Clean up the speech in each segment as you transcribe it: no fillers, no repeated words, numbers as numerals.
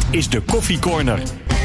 is de Koffie Corner.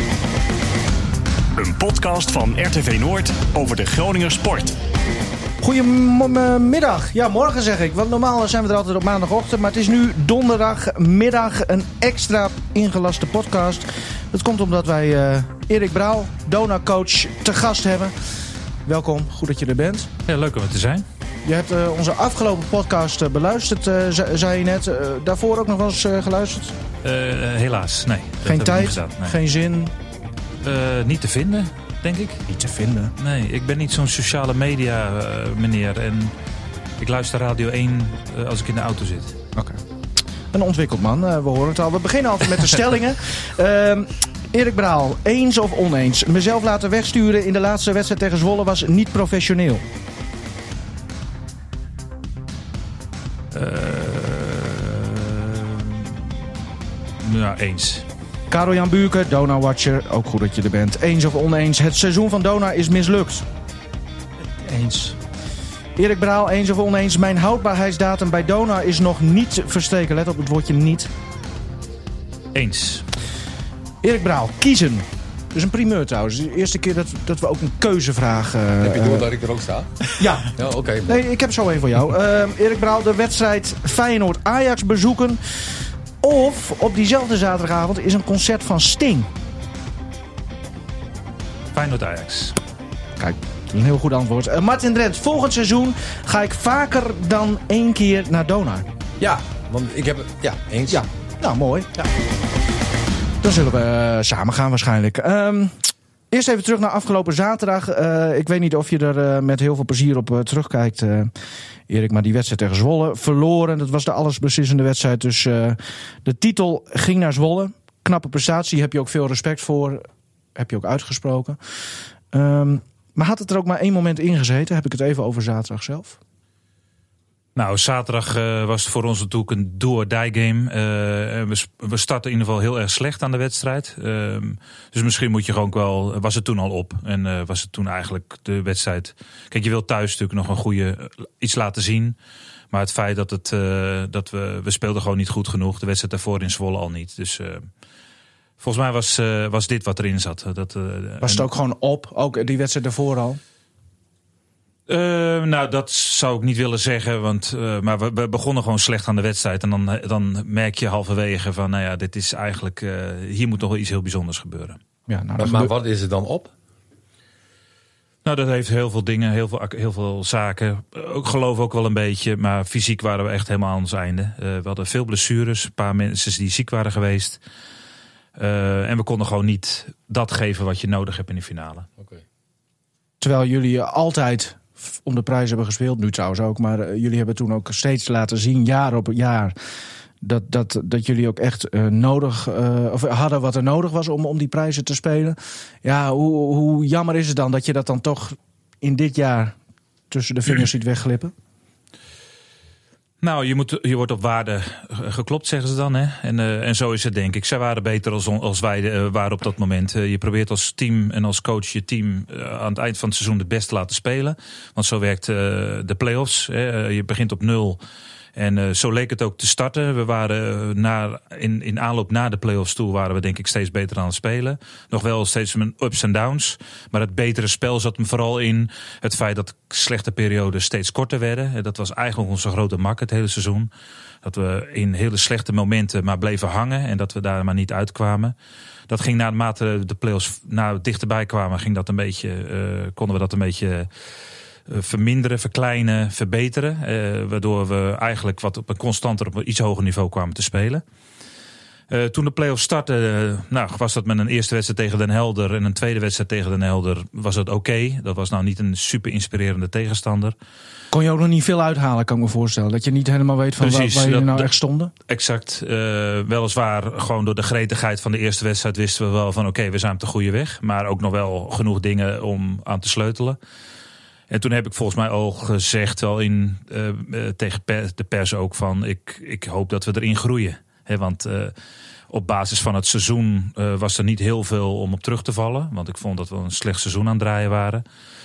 Een podcast van RTV Noord over de Groninger sport. Goedemiddag. Ja, morgen zeg ik. Want normaal zijn we er altijd op maandagochtend. Maar het is nu donderdagmiddag een extra ingelaste podcast. Dat komt omdat wij Erik Brouw, Dona-coach, te gast hebben. Welkom, goed dat je er bent. Ja, leuk om er te zijn. Je hebt onze afgelopen podcast beluisterd, zei je net. Daarvoor ook nog wel eens geluisterd? Helaas, nee. Geen tijd, nee. Geen zin? Niet te vinden, denk ik. Niet te vinden? Nee, ik ben niet zo'n sociale media meneer. En ik luister Radio 1 als ik in de auto zit. Oké. Een ontwikkeld man, we horen het al. We beginnen altijd met de stellingen. Erik Braal, eens of oneens? Mezelf laten wegsturen in de laatste wedstrijd tegen Zwolle was niet professioneel. Ja, eens. Karel-Jan Buurke, Dona-watcher, ook goed dat je er bent. Eens of oneens? Het seizoen van Dona is mislukt. Eens. Erik Braal, eens of oneens? Mijn houdbaarheidsdatum bij Dona is nog niet verstreken. Let op het woordje niet. Eens. Erik Braal, kiezen. Dus een primeur trouwens. De eerste keer dat we ook een keuzevraag... Heb je door dat ik er ook sta? Ja. Ja, oké. Nee, ik heb zo één voor jou. Erik Braal, de wedstrijd Feyenoord-Ajax bezoeken. Of op diezelfde zaterdagavond is een concert van Sting. Feyenoord-Ajax. Kijk, dat is een heel goed antwoord. Martin Drent, volgend seizoen ga ik vaker dan 1 keer naar Dona. Ja, want ik heb... Ja, eens. Ja, nou mooi. Ja. Dan zullen we samen gaan waarschijnlijk. Eerst even terug naar afgelopen zaterdag. Ik weet niet of je er met heel veel plezier op terugkijkt, Erik. Maar die wedstrijd tegen Zwolle verloren. Dat was de allesbeslissende wedstrijd. Dus de titel ging naar Zwolle. Knappe prestatie, heb je ook veel respect voor. Heb je ook uitgesproken. Maar had het er ook maar 1 moment in gezeten? Heb ik het even over zaterdag zelf? Nou, zaterdag was het voor ons natuurlijk een do-or-die game. We startten in ieder geval heel erg slecht aan de wedstrijd. Dus misschien moet je gewoon wel... Was het toen al op. En was het toen eigenlijk de wedstrijd... Kijk, je wilt thuis natuurlijk nog een goede iets laten zien. Maar het feit dat we speelden gewoon niet goed genoeg. De wedstrijd daarvoor in Zwolle al niet. Dus... Volgens mij was dit wat erin zat. Was het ook gewoon op? Ook die wedstrijd daarvoor al? Nou, dat zou ik niet willen zeggen. Maar we begonnen gewoon slecht aan de wedstrijd. En dan merk je halverwege van... Nou ja, dit is eigenlijk... hier moet nog wel iets heel bijzonders gebeuren. Ja, nou, maar wat is er dan op? Nou, dat heeft heel veel dingen, heel veel zaken. Ik geloof ook wel een beetje. Maar fysiek waren we echt helemaal aan ons einde. We hadden veel blessures. Een paar mensen die ziek waren geweest. En we konden gewoon niet dat geven wat je nodig hebt in de finale. Okay. Terwijl jullie altijd om de prijs hebben gespeeld, nu trouwens ook. Maar jullie hebben toen ook steeds laten zien, jaar op jaar... dat jullie ook echt nodig of hadden wat er nodig was om die prijzen te spelen. Ja, hoe jammer is het dan dat je dat dan toch in dit jaar tussen de vingers ziet wegglippen? Nou, je wordt op waarde geklopt, zeggen ze dan. Hè? En zo is het, denk ik. Zij waren beter als wij waren op dat moment. Je probeert als team en als coach je team aan het eind van het seizoen het best te laten spelen. Want zo werkt de play-offs. Je begint op 0. En zo leek het ook te starten. We waren in aanloop naar de play-offs toe waren we denk ik steeds beter aan het spelen. Nog wel steeds met ups en downs. Maar het betere spel zat hem vooral in het feit dat slechte perioden steeds korter werden. Dat was eigenlijk onze grote mak het hele seizoen. Dat we in hele slechte momenten maar bleven hangen en dat we daar maar niet uitkwamen. Dat ging naarmate de play-offs dichterbij kwamen, konden we dat een beetje... verminderen, verkleinen, verbeteren. Waardoor we eigenlijk wat op een constanter, op een iets hoger niveau kwamen te spelen. Toen de play-offs startten, was dat met een eerste wedstrijd tegen Den Helder en een tweede wedstrijd tegen Den Helder was het oké. Dat was nou niet een super inspirerende tegenstander. Kon je ook nog niet veel uithalen, kan ik me voorstellen? Dat je niet helemaal weet van waar jullie nou echt stonden? Exact. Weliswaar gewoon door de gretigheid van de eerste wedstrijd wisten we wel van oké, we zijn op de goede weg. Maar ook nog wel genoeg dingen om aan te sleutelen. En toen heb ik volgens mij al gezegd, wel tegen de pers ook, van ik hoop dat we erin groeien. Want op basis van het seizoen was er niet heel veel om op terug te vallen. Want ik vond dat we een slecht seizoen aan het draaien waren.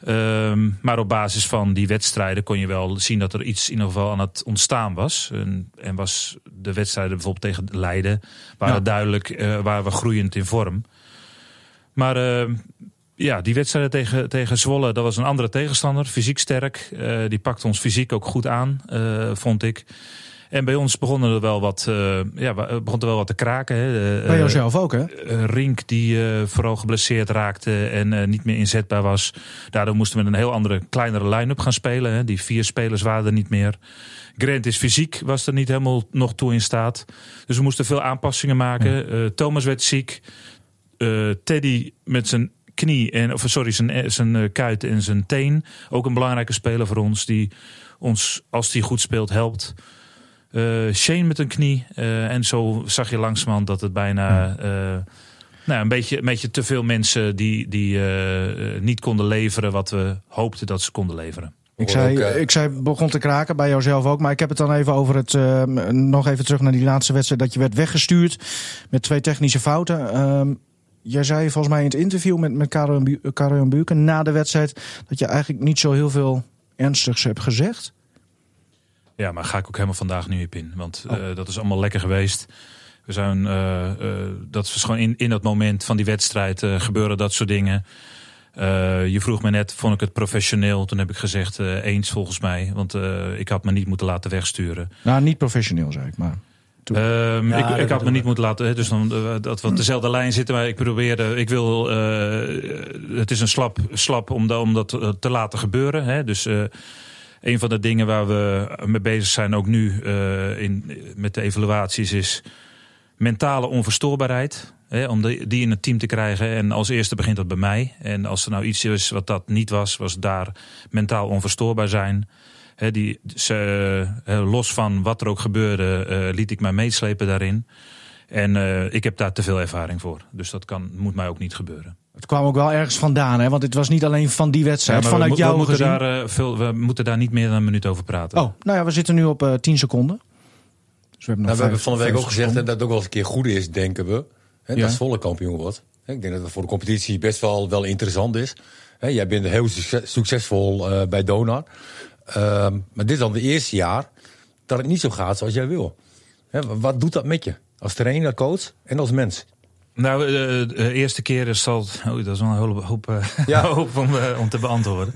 Maar op basis van die wedstrijden kon je wel zien dat er iets in ieder geval aan het ontstaan was. En was de wedstrijden bijvoorbeeld tegen Leiden waren duidelijk, waren we groeiend in vorm. Maar die wedstrijden tegen Zwolle, dat was een andere tegenstander. Fysiek sterk. Die pakte ons fysiek ook goed aan, vond ik. En bij ons begon er wel wat te kraken. Hè. Bij jouzelf ook, hè? Rink die vooral geblesseerd raakte en niet meer inzetbaar was. Daardoor moesten we een heel andere, kleinere line-up gaan spelen. Hè. Die 4 spelers waren er niet meer. Grant is fysiek, was er niet helemaal nog toe in staat. Dus we moesten veel aanpassingen maken. Thomas werd ziek. Teddy met zijn knie, zijn kuit en zijn teen. Ook een belangrijke speler voor ons. Die ons, als die goed speelt, helpt. Shane met een knie. En zo zag je langzamerhand dat het bijna een beetje te veel mensen die niet konden leveren wat we hoopten dat ze konden leveren. Ik zei begon te kraken, bij jouzelf ook. Maar ik heb het dan even over het nog even terug naar die laatste wedstrijd, dat je werd weggestuurd met 2 technische fouten. Jij zei volgens mij in het interview met Karel en Buurken na de wedstrijd dat je eigenlijk niet zo heel veel ernstigs hebt gezegd. Ja, maar ga ik ook helemaal vandaag nu op in. Want dat is allemaal lekker geweest. We zijn, dat is gewoon in dat moment van die wedstrijd gebeuren dat soort dingen. Je vroeg me net, vond ik het professioneel? Toen heb ik gezegd, eens volgens mij. Want ik had me niet moeten laten wegsturen. Nou, niet professioneel, zei ik, maar... Ik had me niet moeten laten, dus dan dat we op dezelfde lijn zitten. Maar het is een slap om dat te laten gebeuren. Hè? Dus een van de dingen waar we mee bezig zijn, ook nu met de evaluaties, is mentale onverstoorbaarheid. Hè? Om die in het team te krijgen. En als eerste begint dat bij mij. En als er nou iets is wat dat niet was daar mentaal onverstoorbaar zijn. Los van wat er ook gebeurde, liet ik mij meeslepen daarin. En ik heb daar te veel ervaring voor. Dus dat moet mij ook niet gebeuren. Het kwam ook wel ergens vandaan, hè? Want het was niet alleen van die wedstrijd. Vanuit jou we moeten daar niet meer dan een minuut over praten. Oh, nou ja, we zitten nu op 10 seconden. Dus we hebben van de week ook gezegd dat het ook wel eens een keer goed is, denken we. Hè, dat Zwolle kampioen wordt. Ik denk dat het voor de competitie best wel interessant is. Jij bent heel succesvol bij Donar. Maar dit is dan de eerste jaar dat het niet zo gaat zoals jij wil. Wat doet dat met je? Als trainer, coach en als mens? Nou, de eerste keer is dat is wel een hoop om te beantwoorden.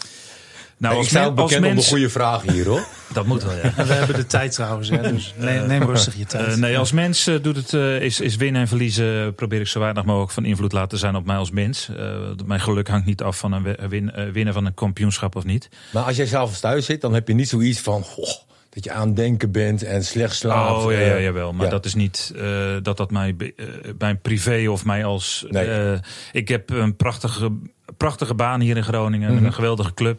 Nou, ik sta ook bekend om de goede vragen hier, hoor. Dat moet wel, ja. En we hebben de tijd trouwens, hè, dus neem rustig je tijd. Als mens is winnen en verliezen, probeer ik zo weinig mogelijk van invloed laten zijn op mij als mens. Mijn geluk hangt niet af van een winnen van een kampioenschap of niet. Maar als jij s'avonds thuis zit, dan heb je niet zoiets van dat je aan het denken bent en slecht slaapt. Oh ja, jawel. Maar dat is niet dat mijn privé of mij als... Nee. Ik heb een prachtige baan hier in Groningen, een geweldige club.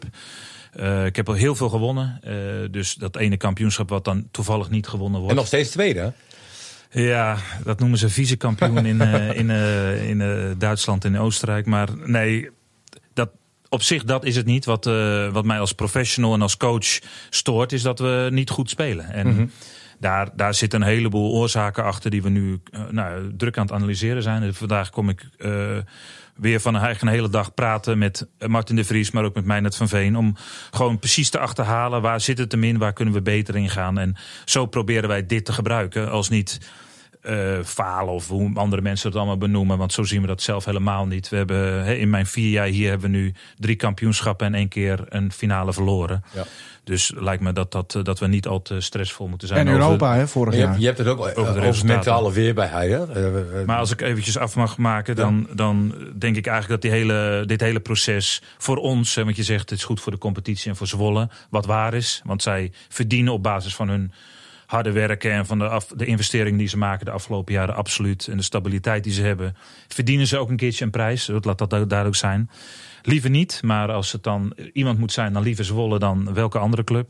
Ik heb al heel veel gewonnen. Dus dat ene kampioenschap wat dan toevallig niet gewonnen wordt. En nog steeds tweede, hè? Ja, dat noemen ze vice-kampioen in Duitsland en in Oostenrijk. Maar nee, op zich dat is het niet. Wat mij als professional en als coach stoort, is dat we niet goed spelen. En daar zitten een heleboel oorzaken achter die we nu druk aan het analyseren zijn. En vandaag kom ik weer van een hele dag praten met Martin de Vries, maar ook met Meijnerd van Veen. Om gewoon precies te achterhalen waar zit het hem in, waar kunnen we beter in gaan. En zo proberen wij dit te gebruiken als niet falen of hoe andere mensen het allemaal benoemen. Want zo zien we dat zelf helemaal niet. We hebben in mijn 4 jaar hier hebben we nu 3 kampioenschappen en 1 keer een finale verloren. Ja. Dus lijkt me dat we niet al te stressvol moeten zijn. En Europa, vorig jaar. Je hebt het ook over mentale weerbaarheid. Maar als ik eventjes af mag maken, dan denk ik eigenlijk dat dit hele proces voor ons, want je zegt het is goed voor de competitie en voor Zwolle, wat waar is. Want zij verdienen op basis van hun harde werken en van de investeringen die ze maken de afgelopen jaren absoluut. En de stabiliteit die ze hebben, verdienen ze ook een keertje een prijs. Laat dat duidelijk zijn. Liever niet, maar als het dan iemand moet zijn, dan liever Zwolle dan welke andere club.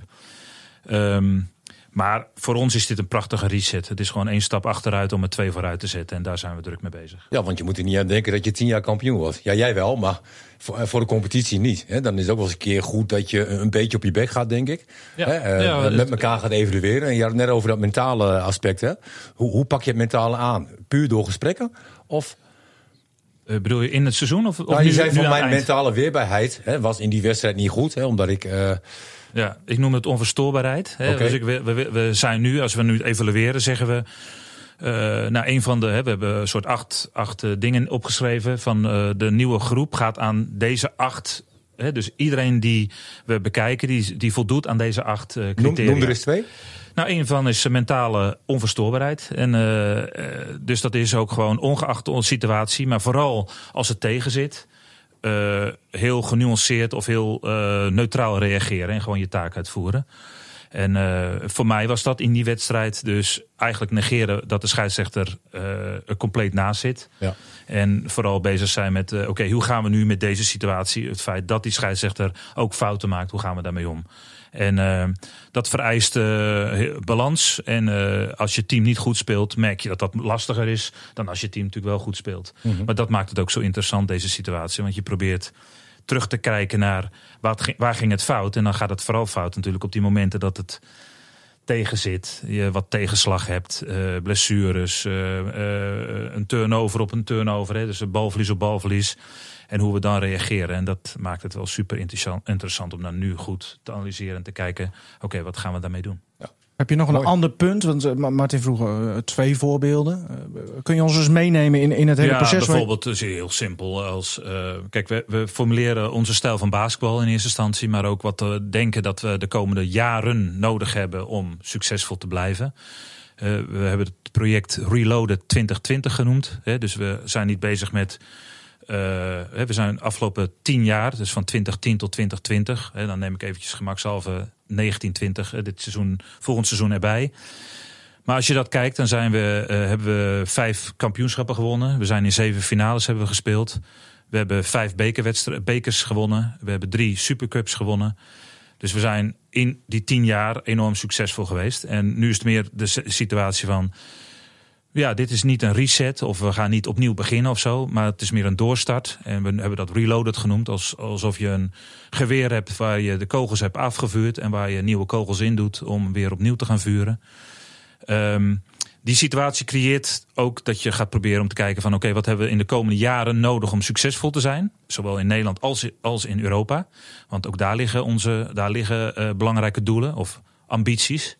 Maar voor ons is dit een prachtige reset. Het is gewoon 1 stap achteruit om er 2 vooruit te zetten. En daar zijn we druk mee bezig. Ja, want je moet er niet aan denken dat je 10 jaar kampioen wordt. Ja, jij wel, maar voor de competitie niet. Hè? Dan is het ook wel eens een keer goed dat je een beetje op je bek gaat, denk ik. Ja, met elkaar gaat evalueren. En je had het net over dat mentale aspect. Hè? Hoe pak je het mentale aan? Puur door gesprekken? Of Bedoel je in het seizoen? Of je zei van mijn mentale weerbaarheid was in die wedstrijd niet goed. Omdat ik... Ja, ik noem het onverstoorbaarheid. Okay. Dus we zijn nu, als we nu evalueren, zeggen we... een van de... we hebben een soort acht dingen opgeschreven van de nieuwe groep gaat aan deze 8... dus iedereen die we bekijken, die voldoet aan deze 8 criteria. Noem er eens 2. Nou, een van is mentale onverstoorbaarheid. En dus dat is ook gewoon ongeacht de situatie, maar vooral als het tegen zit, heel genuanceerd of heel neutraal reageren en gewoon je taak uitvoeren. En voor mij was dat in die wedstrijd dus eigenlijk negeren dat de scheidsrechter er compleet naast zit. Ja. En vooral bezig zijn met, hoe gaan we nu met deze situatie? Het feit dat die scheidsrechter ook fouten maakt, hoe gaan we daarmee om? En dat vereist balans. En als je team niet goed speelt, merk je dat dat lastiger is dan als je team natuurlijk wel goed speelt. Mm-hmm. Maar dat maakt het ook zo interessant, deze situatie. Want je probeert terug te kijken naar waar ging het fout. En dan gaat het vooral fout natuurlijk op die momenten dat het tegen zit. Je wat tegenslag hebt, blessures, een turnover op een turnover. Dus een balverlies op balverlies. En hoe we dan reageren. En dat maakt het wel super interessant om dan nu goed te analyseren en te kijken, oké, wat gaan we daarmee doen? Ja. Heb je nog een ander punt? Want Martin vroeg 2 voorbeelden. Kun je ons eens meenemen in het hele proces? Ja, bijvoorbeeld is heel simpel. Kijk, we formuleren onze stijl van basketbal in eerste instantie, maar ook wat we denken dat we de komende jaren nodig hebben om succesvol te blijven. We hebben het project Reloaded 2020 genoemd. Dus we zijn niet bezig met... we zijn afgelopen 10 jaar, dus van 2010 tot 2020. Dan neem ik eventjes gemakshalve 1920, dit seizoen, volgend seizoen erbij. Maar als je dat kijkt, dan hebben we 5 kampioenschappen gewonnen. We zijn in 7 finales hebben we gespeeld. We hebben 5 bekers gewonnen. We hebben 3 supercups gewonnen. Dus we zijn in die 10 jaar enorm succesvol geweest. En nu is het meer de situatie van... Ja, dit is niet een reset of we gaan niet opnieuw beginnen of zo. Maar het is meer een doorstart. En we hebben dat reloaded genoemd. Alsof je een geweer hebt waar je de kogels hebt afgevuurd. En waar je nieuwe kogels in doet om weer opnieuw te gaan vuren. Die situatie creëert ook dat je gaat proberen om te kijken van... oké, wat hebben we in de komende jaren nodig om succesvol te zijn? Zowel in Nederland als in Europa. Want ook daar liggen belangrijke doelen of ambities.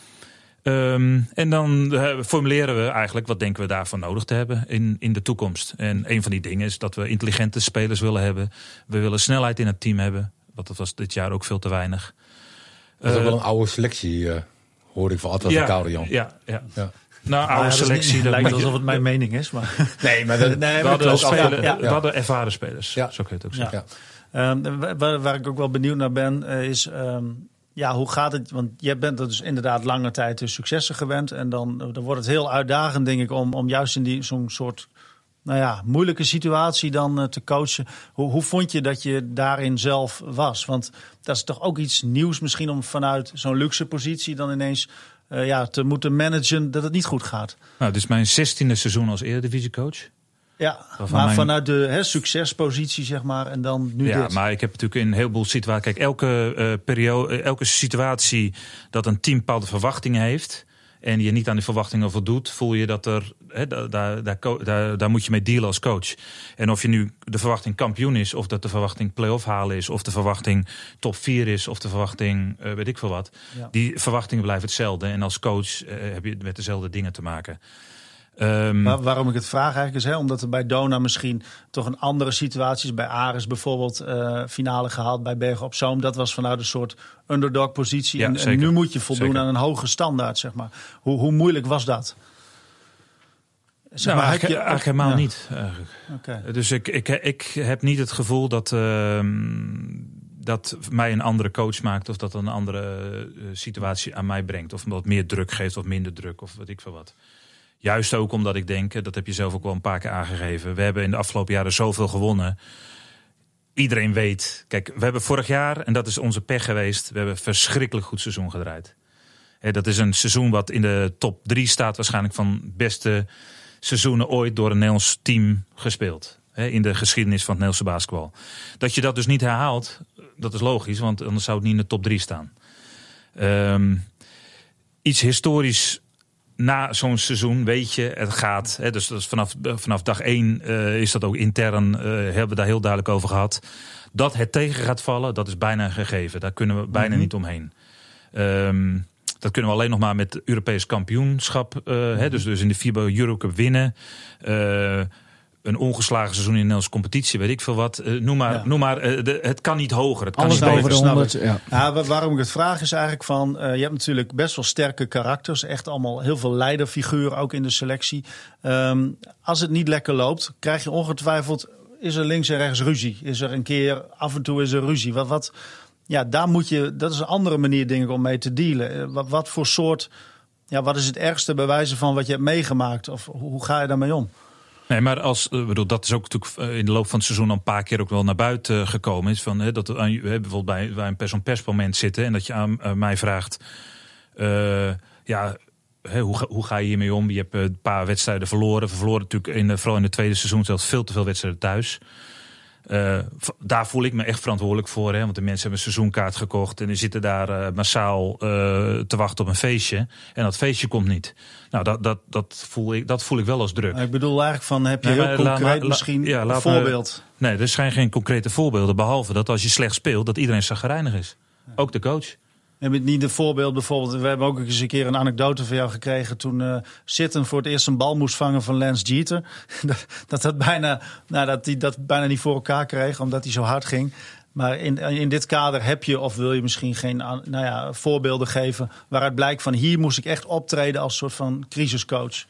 En dan formuleren we eigenlijk wat denken we daarvan nodig te hebben in de toekomst. En een van die dingen is dat we intelligente spelers willen hebben. We willen snelheid in het team hebben. Want dat was dit jaar ook veel te weinig. Dat is ook wel een oude selectie, hoor ik van Atlas en Koude Jan. Ja. Nou, oude selectie. Dat lijkt alsof het mijn mening is. Maar... Nee, maar we hadden ervaren spelers. Ja. Zo kun je het ook zeggen. Ja. Waar ik ook wel benieuwd naar ben, is... hoe gaat het? Want jij bent er dus inderdaad lange tijd successen gewend. En dan wordt het heel uitdagend, denk ik, om juist in zo'n soort moeilijke situatie dan te coachen. Hoe vond je dat je daarin zelf was? Want dat is toch ook iets nieuws misschien om vanuit zo'n luxe positie dan ineens te moeten managen dat het niet goed gaat. Nou, dit is mijn 16e seizoen als Eredivisiecoach. Ja, maar vanuit de succespositie, zeg maar, en dan nu dit. Ja, maar ik heb natuurlijk in een heleboel situaties... Kijk, elke situatie dat een team bepaalde verwachtingen heeft... en je niet aan die verwachtingen voldoet... voel je dat er... Daar moet je mee dealen als coach. En of je nu de verwachting kampioen is... of dat de verwachting play-off halen is... of de verwachting top 4 is... of de verwachting weet ik veel wat. Ja. Die verwachtingen blijven hetzelfde. En als coach heb je met dezelfde dingen te maken... Maar waarom ik het vraag eigenlijk is, omdat er bij Dona misschien toch een andere situatie is. Bij Aris bijvoorbeeld finale gehaald bij Bergen op Zoom. Dat was vanuit een soort underdog positie. Ja, en nu moet je voldoen aan een hoge standaard, zeg maar. Hoe moeilijk was dat? Zeg maar, eigenlijk helemaal niet. Okay. Dus ik heb niet het gevoel dat mij een andere coach maakt... of dat een andere situatie aan mij brengt. Of wat meer druk geeft of minder druk of weet ik veel wat. Juist ook omdat ik denk, dat heb je zelf ook wel een paar keer aangegeven... we hebben in de afgelopen jaren zoveel gewonnen. Iedereen weet... Kijk, we hebben vorig jaar, en dat is onze pech geweest... we hebben een verschrikkelijk goed seizoen gedraaid. Dat is een seizoen wat in de top 3 staat... waarschijnlijk van beste seizoenen ooit door een Nederlands team gespeeld. In de geschiedenis van het Nederlandse basketbal. Dat je dat dus niet herhaalt, dat is logisch... want anders zou het niet in de top 3 staan. Iets historisch... na zo'n seizoen weet je, het gaat. Hè, dus vanaf dag 1 is dat ook intern, hebben we daar heel duidelijk over gehad. Dat het tegen gaat vallen, dat is bijna een gegeven. Daar kunnen we bijna niet omheen. Dat kunnen we alleen nog maar met Europees kampioenschap. Dus in de FIBA Eurocup winnen. Een ongeslagen seizoen in de Nederlandse competitie, weet ik veel wat. Noem maar het kan niet hoger. Het kan alles niet over de 100. Ja, waarom ik het vraag is eigenlijk van... je hebt natuurlijk best wel sterke karakters. Echt allemaal heel veel leiderfiguren ook in de selectie. Als het niet lekker loopt, krijg je ongetwijfeld... is er links en rechts ruzie. Is er een keer, af en toe is er ruzie. Daar moet je... Dat is een andere manier, denk ik, om mee te dealen. Wat voor soort... wat is het ergste bewijzen van wat je hebt meegemaakt? Of hoe ga je daarmee om? Nee, maar dat is ook natuurlijk in de loop van het seizoen al een paar keer ook wel naar buiten gekomen is. Van, dat we bijvoorbeeld bij een persmoment zitten en dat je aan mij vraagt, hoe ga je hiermee om? Je hebt een paar wedstrijden verloren. We verloren natuurlijk vooral in het tweede seizoen zelfs veel te veel wedstrijden thuis. Daar voel ik me echt verantwoordelijk voor. Want de mensen hebben een seizoenkaart gekocht en die zitten daar massaal te wachten op een feestje. En dat feestje komt niet. Nou, dat voel ik wel als druk. Ik bedoel eigenlijk van, heb je heel concreet misschien een voorbeeld? Nee, er zijn geen concrete voorbeelden. Behalve dat als je slecht speelt, dat iedereen chagrijnig is. Ook de coach. Heb je niet een voorbeeld bijvoorbeeld? We hebben ook eens een keer een anekdote van jou gekregen toen Sitten voor het eerst een bal moest vangen van Lance Jeter. dat hij dat bijna niet voor elkaar kreeg, omdat hij zo hard ging. Maar in dit kader heb je, of wil je misschien geen voorbeelden geven waaruit blijkt van hier moest ik echt optreden als soort van crisiscoach.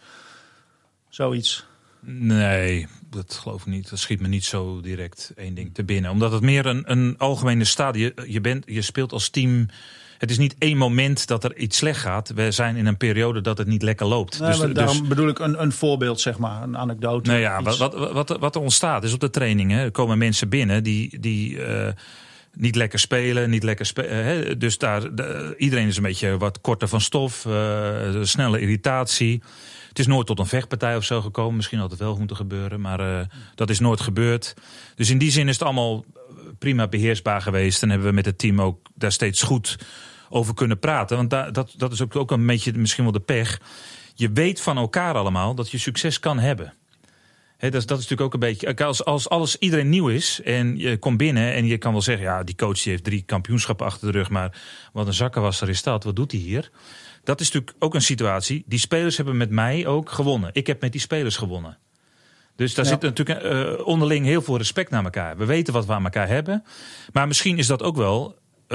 Zoiets. Nee, dat geloof ik niet. Dat schiet me niet zo direct één ding te binnen. Omdat het meer een algemene staat. Je speelt als team. Het is niet één moment dat er iets slecht gaat. We zijn in een periode dat het niet lekker loopt. Nee, daarom bedoel ik een voorbeeld, zeg maar. Een anekdote. Nou ja, wat er ontstaat is op de trainingen. Er komen mensen binnen die niet lekker spelen. Dus iedereen is een beetje wat korter van stof. Snelle irritatie. Het is nooit tot een vechtpartij of zo gekomen. Misschien had het wel moeten gebeuren. Maar dat is nooit gebeurd. Dus in die zin is het allemaal prima beheersbaar geweest. En hebben we met het team ook daar steeds goed over kunnen praten. Want dat is ook een beetje misschien wel de pech. Je weet van elkaar allemaal dat je succes kan hebben. Dat is natuurlijk ook een beetje... Als iedereen nieuw is en je komt binnen en je kan wel zeggen... ja, die coach die heeft 3 kampioenschappen achter de rug... maar wat een zakkenwasser is dat, wat doet hij hier? Dat is natuurlijk ook een situatie. Die spelers hebben met mij ook gewonnen. Ik heb met die spelers gewonnen. Dus daar zit natuurlijk onderling heel veel respect naar elkaar. We weten wat we aan elkaar hebben. Maar misschien is dat ook wel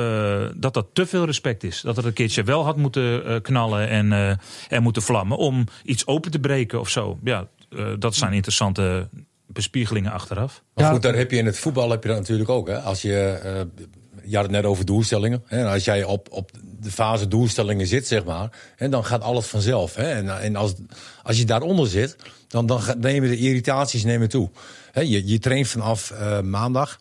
dat te veel respect is. Dat het een keertje wel had moeten knallen en moeten vlammen... om iets open te breken of zo. Ja, dat zijn interessante bespiegelingen achteraf. Maar goed, daar heb je in het voetbal dat natuurlijk ook. Hè? Als je had het net over doelstellingen. Hè? Als jij op de fase doelstellingen zit, zeg maar... Hè, dan gaat alles vanzelf. Hè? En als je daaronder zit, dan nemen de irritaties toe. Hè? Je traint vanaf maandag...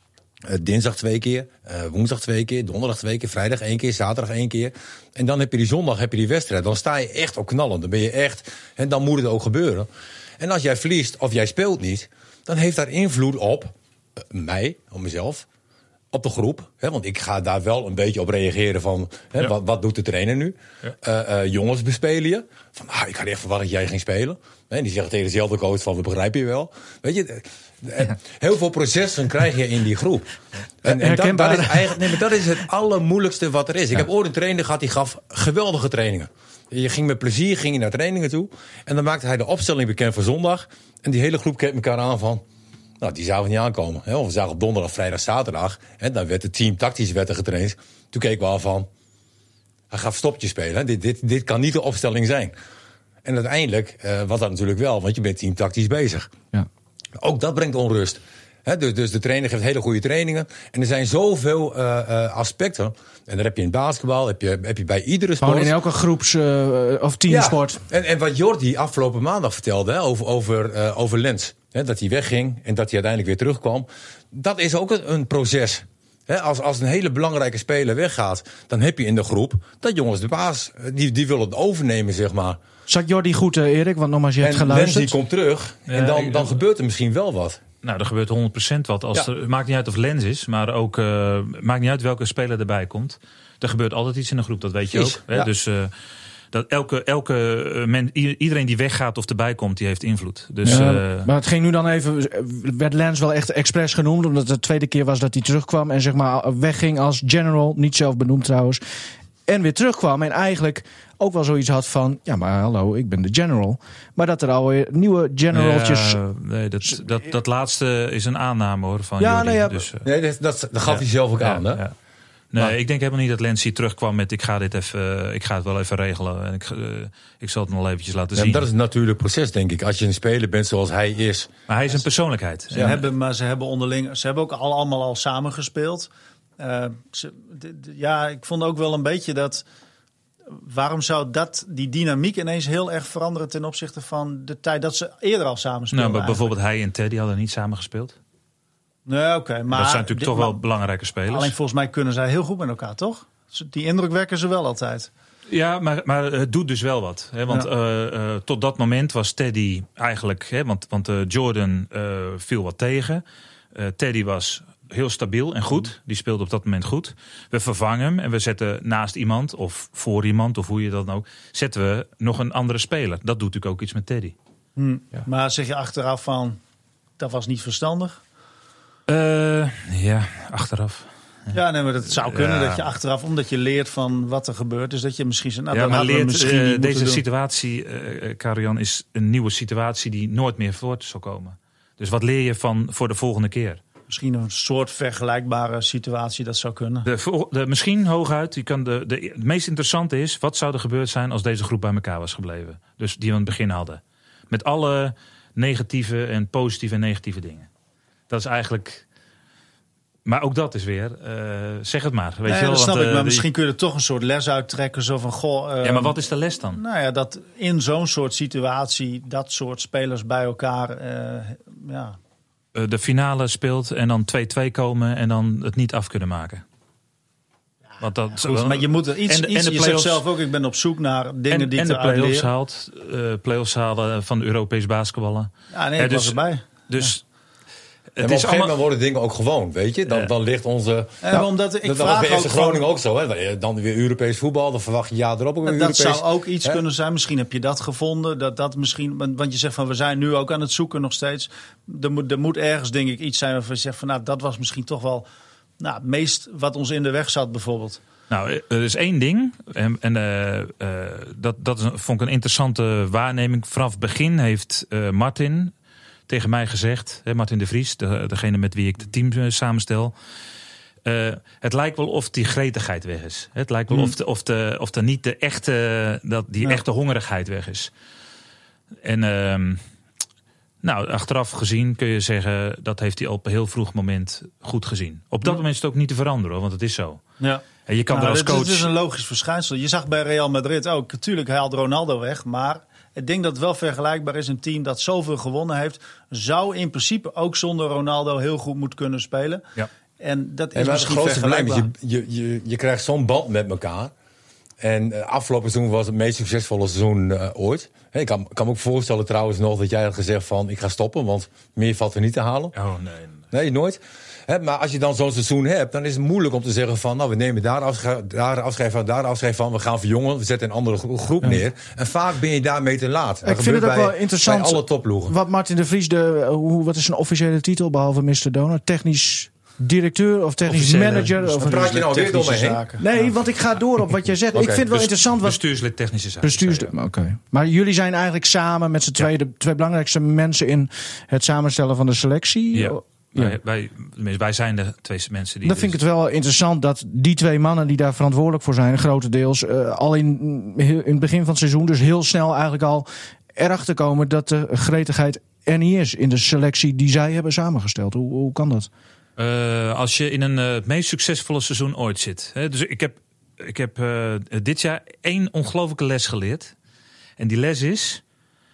dinsdag 2 keer, woensdag 2 keer, donderdag 2 keer, vrijdag 1 keer, zaterdag 1 keer. En dan heb je die zondag die wedstrijd. Dan sta je echt op knallen. Dan ben je echt. En dan moet het ook gebeuren. En als jij verliest of jij speelt niet, dan heeft dat invloed op mij, op mezelf, op de groep. Hè, want ik ga daar wel een beetje op reageren van wat doet de trainer nu? Ja. Jongens bespelen je. Van ik had echt verwacht dat jij ging spelen. En die zeggen tegen dezelfde coach van we begrijpen je wel. Weet je. Heel veel processen krijg je in die groep. En dat is het allermoeilijkste wat er is. Ik heb ooit een trainer gehad die gaf geweldige trainingen. Je ging met plezier naar trainingen toe. En dan maakte hij de opstelling bekend voor zondag. En die hele groep keek elkaar aan van... Nou, die zouden niet aankomen. We zagen op donderdag, vrijdag, zaterdag. En dan werd het team tactisch getraind. Toen keken we al van... Hij gaat stopje spelen. Dit kan niet de opstelling zijn. En uiteindelijk was dat natuurlijk wel. Want je bent team tactisch bezig. Ja. Ook dat brengt onrust. Dus de trainer geeft hele goede trainingen. En er zijn zoveel aspecten. En daar heb je in basketbal, heb je bij iedere sport. Gewoon in elke groeps- of teamsport. Ja. En wat Jordi afgelopen maandag vertelde over Lens. Dat hij wegging en dat hij uiteindelijk weer terugkwam. Dat is ook een proces. Als een hele belangrijke speler weggaat, dan heb je in de groep dat jongens de baas, die willen het overnemen, zeg maar. Zat Jordi goed, Erik? Want nogmaals, je hebt geluisterd. En Lens die komt terug en dan gebeurt er misschien wel wat. Nou, er gebeurt 100% wat. Het maakt niet uit of Lens is, maar ook maakt niet uit welke speler erbij komt. Er gebeurt altijd iets in de groep, dat weet je ook. Hè? Ja. Dus iedereen die weggaat of erbij komt, die heeft invloed. Dus, maar het ging nu dan even, werd Lance wel echt expres genoemd, omdat het de tweede keer was dat hij terugkwam en zeg maar wegging als general, niet zelf benoemd trouwens, en weer terugkwam en eigenlijk ook wel zoiets had van, ja maar hallo, ik ben de general. Maar dat er alweer nieuwe generaltjes... Ja, nee, dat laatste is een aanname hoor van ja, Jordi. Dus, nee, dat gaf hij zelf ook aan, hè? Ja. Nee, maar ik denk helemaal niet dat Lance terugkwam met ik ga het wel even regelen. En ik zal het nog eventjes laten zien. Dat is een natuurlijk proces, denk ik. Als je een speler bent zoals hij is. Maar hij is een persoonlijkheid. Ze hebben onderling, ze hebben ook allemaal al samengespeeld. Ik vond ook wel een beetje dat... Waarom zou die dynamiek ineens heel erg veranderen ten opzichte van de tijd dat ze eerder al samen speelden? Nou, bijvoorbeeld hij en Teddy hadden niet samen gespeeld. Nee, oké, maar dat zijn natuurlijk toch wel belangrijke spelers. Alleen volgens mij kunnen zij heel goed met elkaar, toch? Die indruk wekken ze wel altijd. Ja, maar het doet dus wel wat. Hè? Want tot dat moment was Teddy eigenlijk... Hè, want Jordan viel wat tegen. Teddy was heel stabiel en goed. Die speelde op dat moment goed. We vervangen hem en we zetten naast iemand of voor iemand... of hoe je dat dan ook... zetten we nog een andere speler. Dat doet natuurlijk ook iets met Teddy. Ja. Maar zeg je achteraf van... dat was niet verstandig? Ja, achteraf. Ja, nee, maar dat zou kunnen dat je achteraf, omdat je leert van wat er gebeurt, dus dat je misschien zegt, maar deze situatie, Karian, is een nieuwe situatie die nooit meer voort zal komen. Dus wat leer je voor de volgende keer? Misschien een soort vergelijkbare situatie, dat zou kunnen. Misschien hooguit. Het meest interessante is, wat zou er gebeurd zijn als deze groep bij elkaar was gebleven? Dus die we aan het begin hadden. Met alle negatieve en positieve en negatieve dingen. Dat is eigenlijk... Maar ook dat is weer, zeg het maar. Weet je wel, dat snap ik, maar misschien kun je er toch een soort les uittrekken. Zo van, ja, maar wat is de les dan? Nou ja, dat in zo'n soort situatie, dat soort spelers bij elkaar, de finale speelt en dan 2-2 komen en dan het niet af kunnen maken. Want dat, goed, maar je moet er iets je zegt zelf ook, ik ben op zoek naar dingen die te uitleren. Play-offs halen van de Europees basketballen. Ja, nee, ik was erbij. Dus... op een gegeven moment worden dingen ook gewoon, weet je. Dan ligt onze... omdat ik dat was bij FC Groningen ook zo. Hè? Dan weer Europees voetbal, dan verwacht je erop ook weer dat Europees. Zou ook iets kunnen zijn. Misschien heb je dat gevonden. Dat misschien, want je zegt van we zijn nu ook aan het zoeken nog steeds. Er moet ergens denk ik iets zijn waarvan je zegt van nou dat was misschien toch wel het meest wat ons in de weg zat bijvoorbeeld. Nou, er is één ding. Dat vond ik een interessante waarneming. Vanaf het begin heeft Martin... tegen mij gezegd, Martin de Vries, degene met wie ik het team samenstel. Het lijkt wel of die gretigheid weg is. Het lijkt wel of er niet de echte hongerigheid weg is. En achteraf gezien kun je zeggen, dat heeft hij op een heel vroeg moment goed gezien. Op dat moment is het ook niet te veranderen, want het is zo. Ja. En je kan er als coach... Het is een logisch verschijnsel. Je zag bij Real Madrid ook, natuurlijk haalt Ronaldo weg, maar... Ik denk dat het wel vergelijkbaar is. Een team dat zoveel gewonnen heeft... zou in principe ook zonder Ronaldo heel goed moeten kunnen spelen. Ja. En dat is misschien het grootste vergelijkbaar. Probleem is, je krijgt zo'n band met elkaar. En afgelopen seizoen was het meest succesvolle seizoen ooit. Ik kan me ook voorstellen trouwens nog dat jij had gezegd van... ik ga stoppen, want meer valt er niet te halen. Oh, nee. Nee, nooit. Maar als je dan zo'n seizoen hebt, dan is het moeilijk om te zeggen van... nou, we nemen daar afscheid van, we gaan verjongen, we zetten een andere groep neer. En vaak ben je daarmee te laat. Ik vind het ook wel interessant bij alle topploegen. Wat Martin de Vries, wat is zijn officiële titel behalve Mr. Donor? Technisch directeur of technisch manager? Dan praat je nou weer door me heen? Nee, want ik ga door op wat jij zegt. Okay. Ik vind het wel interessant. Bestuurslid technische zaken. Oké. Maar jullie zijn eigenlijk samen met z'n twee de twee belangrijkste mensen in het samenstellen van de selectie? Ja. Ja. Wij zijn de twee mensen die... Dan vind ik het wel interessant dat die twee mannen die daar verantwoordelijk voor zijn... grotendeels al in het begin van het seizoen... dus heel snel eigenlijk al erachter komen... dat de gretigheid er niet is in de selectie die zij hebben samengesteld. Hoe kan dat? Als je in het meest succesvolle seizoen ooit zit. Hè? Dus ik heb dit jaar 1 ongelofelijke les geleerd. En die les is...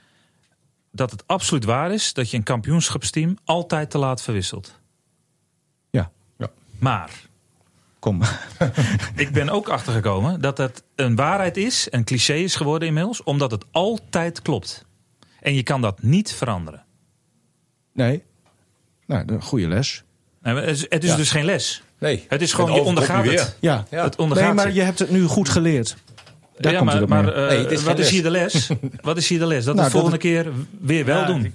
dat het absoluut waar is dat je een kampioenschapsteam altijd te laat verwisselt. Ja. Maar... Kom. Ik ben ook achtergekomen dat het een waarheid is, een cliché is geworden inmiddels, omdat het altijd klopt. En je kan dat niet veranderen. Nee. Nou, een goede les. Het is dus geen les. Nee. Het is gewoon, je ondergaat het. Ja. Het ondergaat maar je hebt het nu goed geleerd. Daar komt het op neer. Wat is hier de les? Wat is hier de les? Dat we de volgende keer weer wel doen.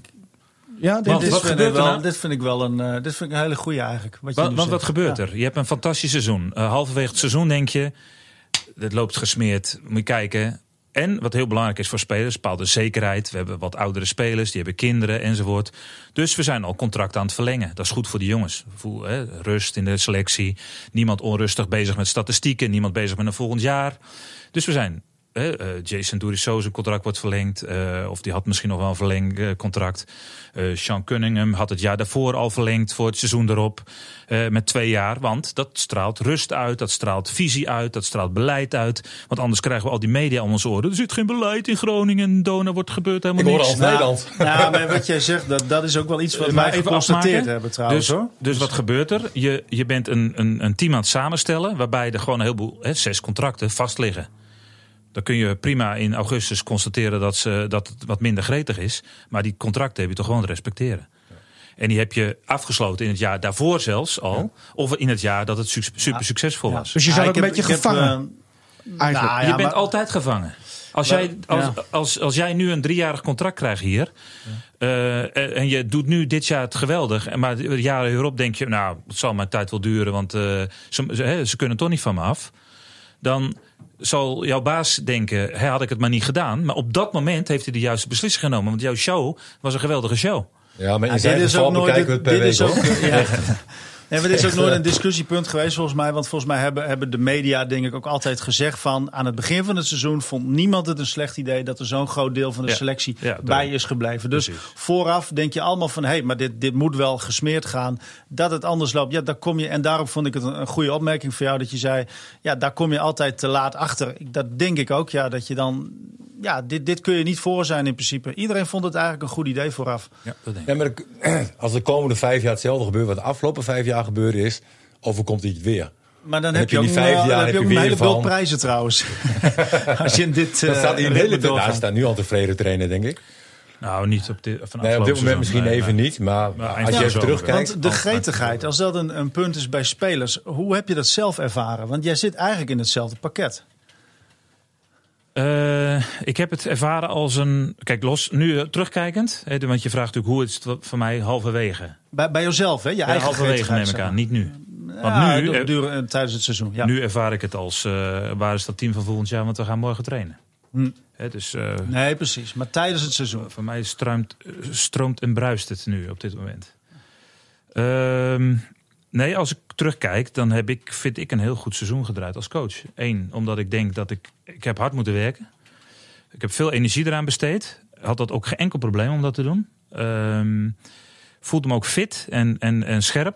Dit vind ik wel een hele goeie eigenlijk. Wat gebeurt er? Je hebt een fantastisch seizoen. Halverwege het seizoen denk je, het loopt gesmeerd. Moet je kijken. En wat heel belangrijk is voor spelers, bepaalde zekerheid. We hebben wat oudere spelers, die hebben kinderen enzovoort. Dus we zijn al contract aan het verlengen. Dat is goed voor de jongens. Rust in de selectie. Niemand onrustig bezig met statistieken. Niemand bezig met een volgend jaar. Dus we zijn... Jason Douriço's contract wordt verlengd. Of die had misschien nog wel een verlengd contract. Sean Cunningham had het jaar daarvoor al verlengd voor het seizoen erop. Met 2 jaar. Want dat straalt rust uit. Dat straalt visie uit. Dat straalt beleid uit. Want anders krijgen we al die media om ons oren. Er zit geen beleid in Groningen. Dona wordt gebeurd helemaal niks. Ik hoor al Nederland. Ja, maar wat jij zegt, dat is ook wel iets wat wij geconstateerd hebben trouwens. Dus wat gebeurt er? Je bent een team aan het samenstellen. Waarbij er gewoon een heleboel 6 contracten vast liggen. Dan kun je prima in augustus constateren dat het wat minder gretig is. Maar die contracten heb je toch gewoon te respecteren. Ja. En die heb je afgesloten in het jaar daarvoor zelfs al. Ja. Of in het jaar dat het super succesvol was. Dus je zat ook een beetje gevangen. Je bent altijd gevangen. Als jij nu een 3-jarig contract krijgt hier. En je doet nu dit jaar het geweldig. Maar de jaren hierop denk je, nou, het zal mijn tijd wel duren. Want ze kunnen toch niet van me af. Dan zal jouw baas denken, had ik het maar niet gedaan. Maar op dat moment heeft hij de juiste beslissing genomen. Want jouw show was een geweldige show. Ja, maar in zijn geval bekijken we het per week, hoor. Nee, maar dit is ook nooit een discussiepunt geweest volgens mij. Want volgens mij hebben de media denk ik ook altijd gezegd van... aan het begin van het seizoen vond niemand het een slecht idee... dat er zo'n groot deel van de selectie bij is gebleven. Dus vooraf denk je allemaal van... maar dit moet wel gesmeerd gaan. Dat het anders loopt, ja, daar kom je... en daarom vond ik het een goede opmerking voor jou dat je zei... ja, daar kom je altijd te laat achter. Dat denk ik ook, ja, dat je dan... Ja, dit kun je niet voor zijn in principe. Iedereen vond het eigenlijk een goed idee vooraf. Ja, dat denk ik. Maar als de komende 5 jaar hetzelfde gebeurt... wat de afgelopen 5 jaar gebeurd is... overkomt hij het weer. Maar dan heb je ook een heleboel prijzen trouwens. Als je in dit dat staat hier een hele daar staat nu al tevreden trainen, denk ik. Nou, niet op dit moment misschien even niet. Maar als je even terugkijkt... Want de gretigheid, als dat een punt is bij spelers... hoe heb je dat zelf ervaren? Want jij zit eigenlijk in hetzelfde pakket. Ik heb het ervaren als een... Kijk, nu terugkijkend. Want je vraagt natuurlijk hoe is het voor mij halverwege. Bij jezelf, hè? Je eigen halverwege neem ik aan, niet nu. Want nu tijdens het seizoen. Ja. Nu ervaar ik het als... waar is dat team van volgend jaar? Want we gaan morgen trainen. Dus, nee, precies. Maar tijdens het seizoen. Voor mij stroomt en bruist het nu op dit moment. Nee, als ik terugkijk, dan vind ik een heel goed seizoen gedraaid als coach. 1, omdat ik denk dat ik heb hard moeten werken. Ik heb veel energie eraan besteed. Had dat ook geen enkel probleem om dat te doen. Voelde me ook fit en scherp.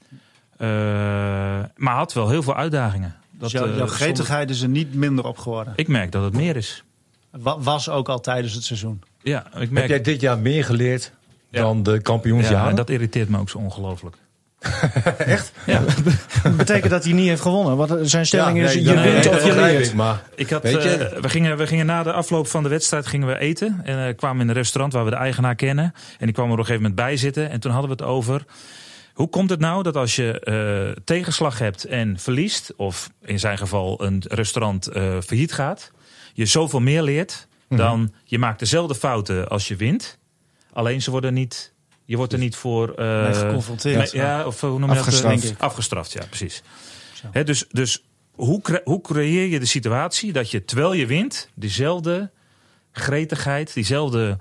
Maar had wel heel veel uitdagingen. Dus jouw gretigheid is er niet minder op geworden? Ik merk dat het meer is. Was ook al tijdens het seizoen? Ja, ik merk... Heb jij dit jaar meer geleerd dan de kampioensjaren? Ja, en dat irriteert me ook zo ongelooflijk. Echt? Ja. Dat betekent dat hij niet heeft gewonnen. Want zijn stelling is, je wint of je leert. Maar we gingen na de afloop van de wedstrijd gingen we eten. En kwamen in een restaurant waar we de eigenaar kennen. En die kwam er op een gegeven moment bij zitten. En toen hadden we het over... Hoe komt het nou dat als je tegenslag hebt en verliest... of in zijn geval een restaurant failliet gaat... je zoveel meer leert dan... je maakt dezelfde fouten als je wint. Alleen ze worden niet... Je wordt er niet voor... geconfronteerd. Of hoe noem je afgestraft. dat? Afgestraft, ja, precies. Dus hoe creëer je de situatie dat je, terwijl je wint... diezelfde gretigheid, diezelfde...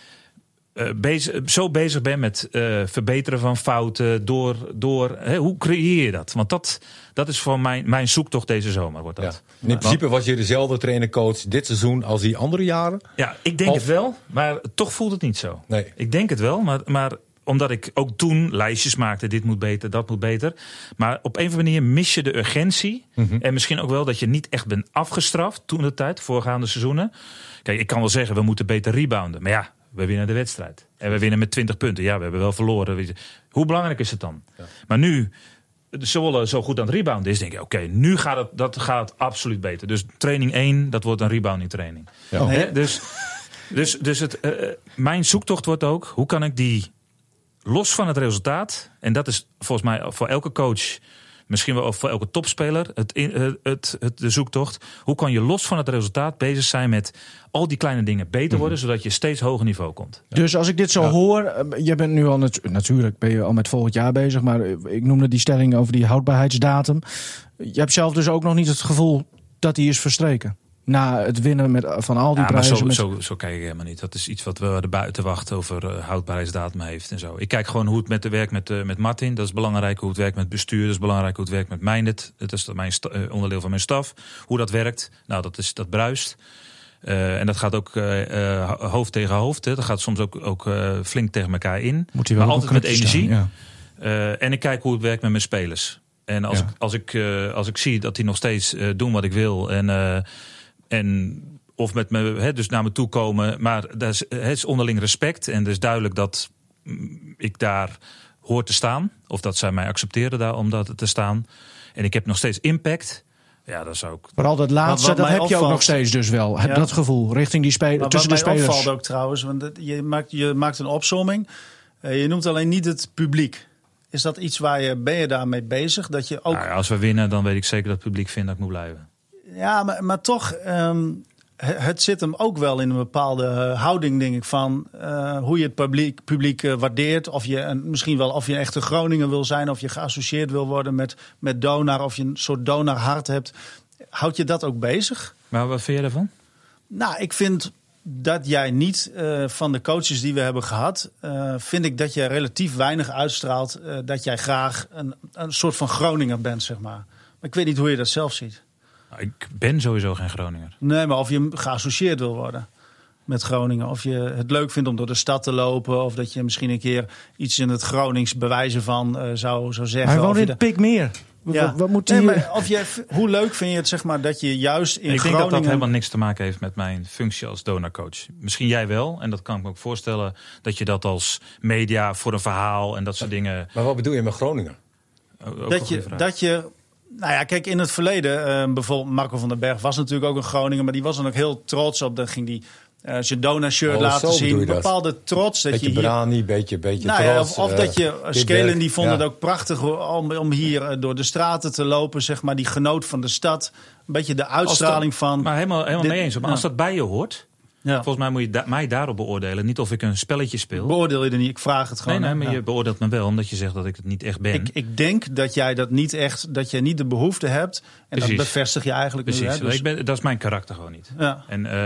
zo bezig bent met verbeteren van fouten... hoe creëer je dat? Want dat is voor mijn zoektocht deze zomer. Wordt dat. Ja. In principe was je dezelfde trainer-coach dit seizoen als die andere jaren? Ja, ik denk het wel, maar toch voelt het niet zo. Nee. Ik denk het wel, maar omdat ik ook toen lijstjes maakte... dit moet beter, dat moet beter. Maar op een of andere manier mis je de urgentie. En misschien ook wel dat je niet echt bent afgestraft... toen de tijd, voorgaande seizoenen. Kijk, ik kan wel zeggen, we moeten beter rebounden. Maar ja, we winnen de wedstrijd. En we winnen met 20 punten. Ja, we hebben wel verloren. Hoe belangrijk is het dan? Ja. Maar nu... Zwolle zo goed aan het rebounden is, denk ik, oké, nu gaat het absoluut beter. Dus training 1, dat wordt een rebounding training. Ja. Dus mijn zoektocht wordt ook, hoe kan ik die los van het resultaat, en dat is volgens mij voor elke coach misschien wel voor elke topspeler, de zoektocht. Hoe kan je los van het resultaat bezig zijn met al die kleine dingen beter worden, zodat je steeds hoger niveau komt? Ja. Dus als ik dit zo hoor, jij bent nu al natuurlijk ben je al met volgend jaar bezig, maar ik noemde die stelling over die houdbaarheidsdatum. Je hebt zelf dus ook nog niet het gevoel dat die is verstreken. Na het winnen van al die prijzen. Maar zo kijk ik helemaal niet. Dat is iets wat we er buiten wachten over houdbaarheidsdatum heeft en zo. Ik kijk gewoon hoe het werkt met Martin. Dat is belangrijk. Hoe het werkt met bestuur. Dat is belangrijk. Hoe het werkt met Meindert. Dat is onderdeel van mijn staf. Hoe dat werkt. Nou, dat bruist. En dat gaat ook hoofd tegen hoofd. Hè. Dat gaat soms ook flink tegen elkaar in. Maar altijd met energie. Staan, ja. En ik kijk hoe het werkt met mijn spelers. En als ik zie dat die nog steeds doen wat ik wil en of met me, dus naar me toe komen. Maar het is onderling respect. En het is duidelijk dat ik daar hoor te staan. Of dat zij mij accepteren daar om dat te staan. En ik heb nog steeds impact. Ja, dat zou ik. Vooral dat laatste, dat heb je ook nog steeds dus wel. Ja. Dat gevoel richting die spelers. Tussen de spelers. Wat mij opvalt ook trouwens. Want je maakt een opsomming. Je noemt alleen niet het publiek. Is dat iets ben je daarmee bezig? Dat je ook... als we winnen, dan weet ik zeker dat het publiek vindt dat ik moet blijven. Ja, maar toch, het zit hem ook wel in een bepaalde houding, denk ik, van hoe je het publiek waardeert. Of je misschien wel of je echt een Groninger wil zijn, of je geassocieerd wil worden met Donar, of je een soort Donar-hart hebt. Houd je dat ook bezig? Maar wat vind je daarvan? Nou, ik vind dat jij niet van de coaches die we hebben gehad, vind ik dat jij relatief weinig uitstraalt dat jij graag een soort van Groninger bent, zeg maar. Maar ik weet niet hoe je dat zelf ziet. Ik ben sowieso geen Groninger. Nee, maar of je geassocieerd wil worden met Groningen. Of je het leuk vindt om door de stad te lopen. Of dat je misschien een keer iets in het Gronings bewijzen van zou zeggen. Hij woont in het Pikmeer. Ja. Wat moet die... hoe leuk vind je het, zeg maar, dat je juist in Groningen... Ik denk dat dat helemaal niks te maken heeft met mijn functie als Donar-coach. Misschien jij wel. En dat kan ik me ook voorstellen. Dat je dat als media voor een verhaal en dat soort dingen... Maar wat bedoel je met Groningen? Dat je... Nou ja, kijk, in het verleden, bijvoorbeeld Marco van den Berg was natuurlijk ook een Groninger, maar die was dan ook heel trots op. Dan ging die zijn Donar-shirt laten zien. Een bepaalde trots. Dat beetje je hier... brani, beetje trots. Of dat je... Skelen, die vonden het ook prachtig om hier door de straten te lopen, zeg maar. Die genoot van de stad. Een beetje de uitstraling van... Maar helemaal mee eens. Maar als dat bij je hoort... Ja. Volgens mij moet je mij daarop beoordelen. Niet of ik een spelletje speel. Beoordeel je er niet? Ik vraag het gewoon. Nee, maar je beoordeelt me wel omdat je zegt dat ik het niet echt ben. Ik denk dat jij dat niet echt, dat je niet de behoefte hebt. En precies. Dat bevestig je eigenlijk. Precies. Nu, hè? Dus... dat is mijn karakter gewoon niet. Ja.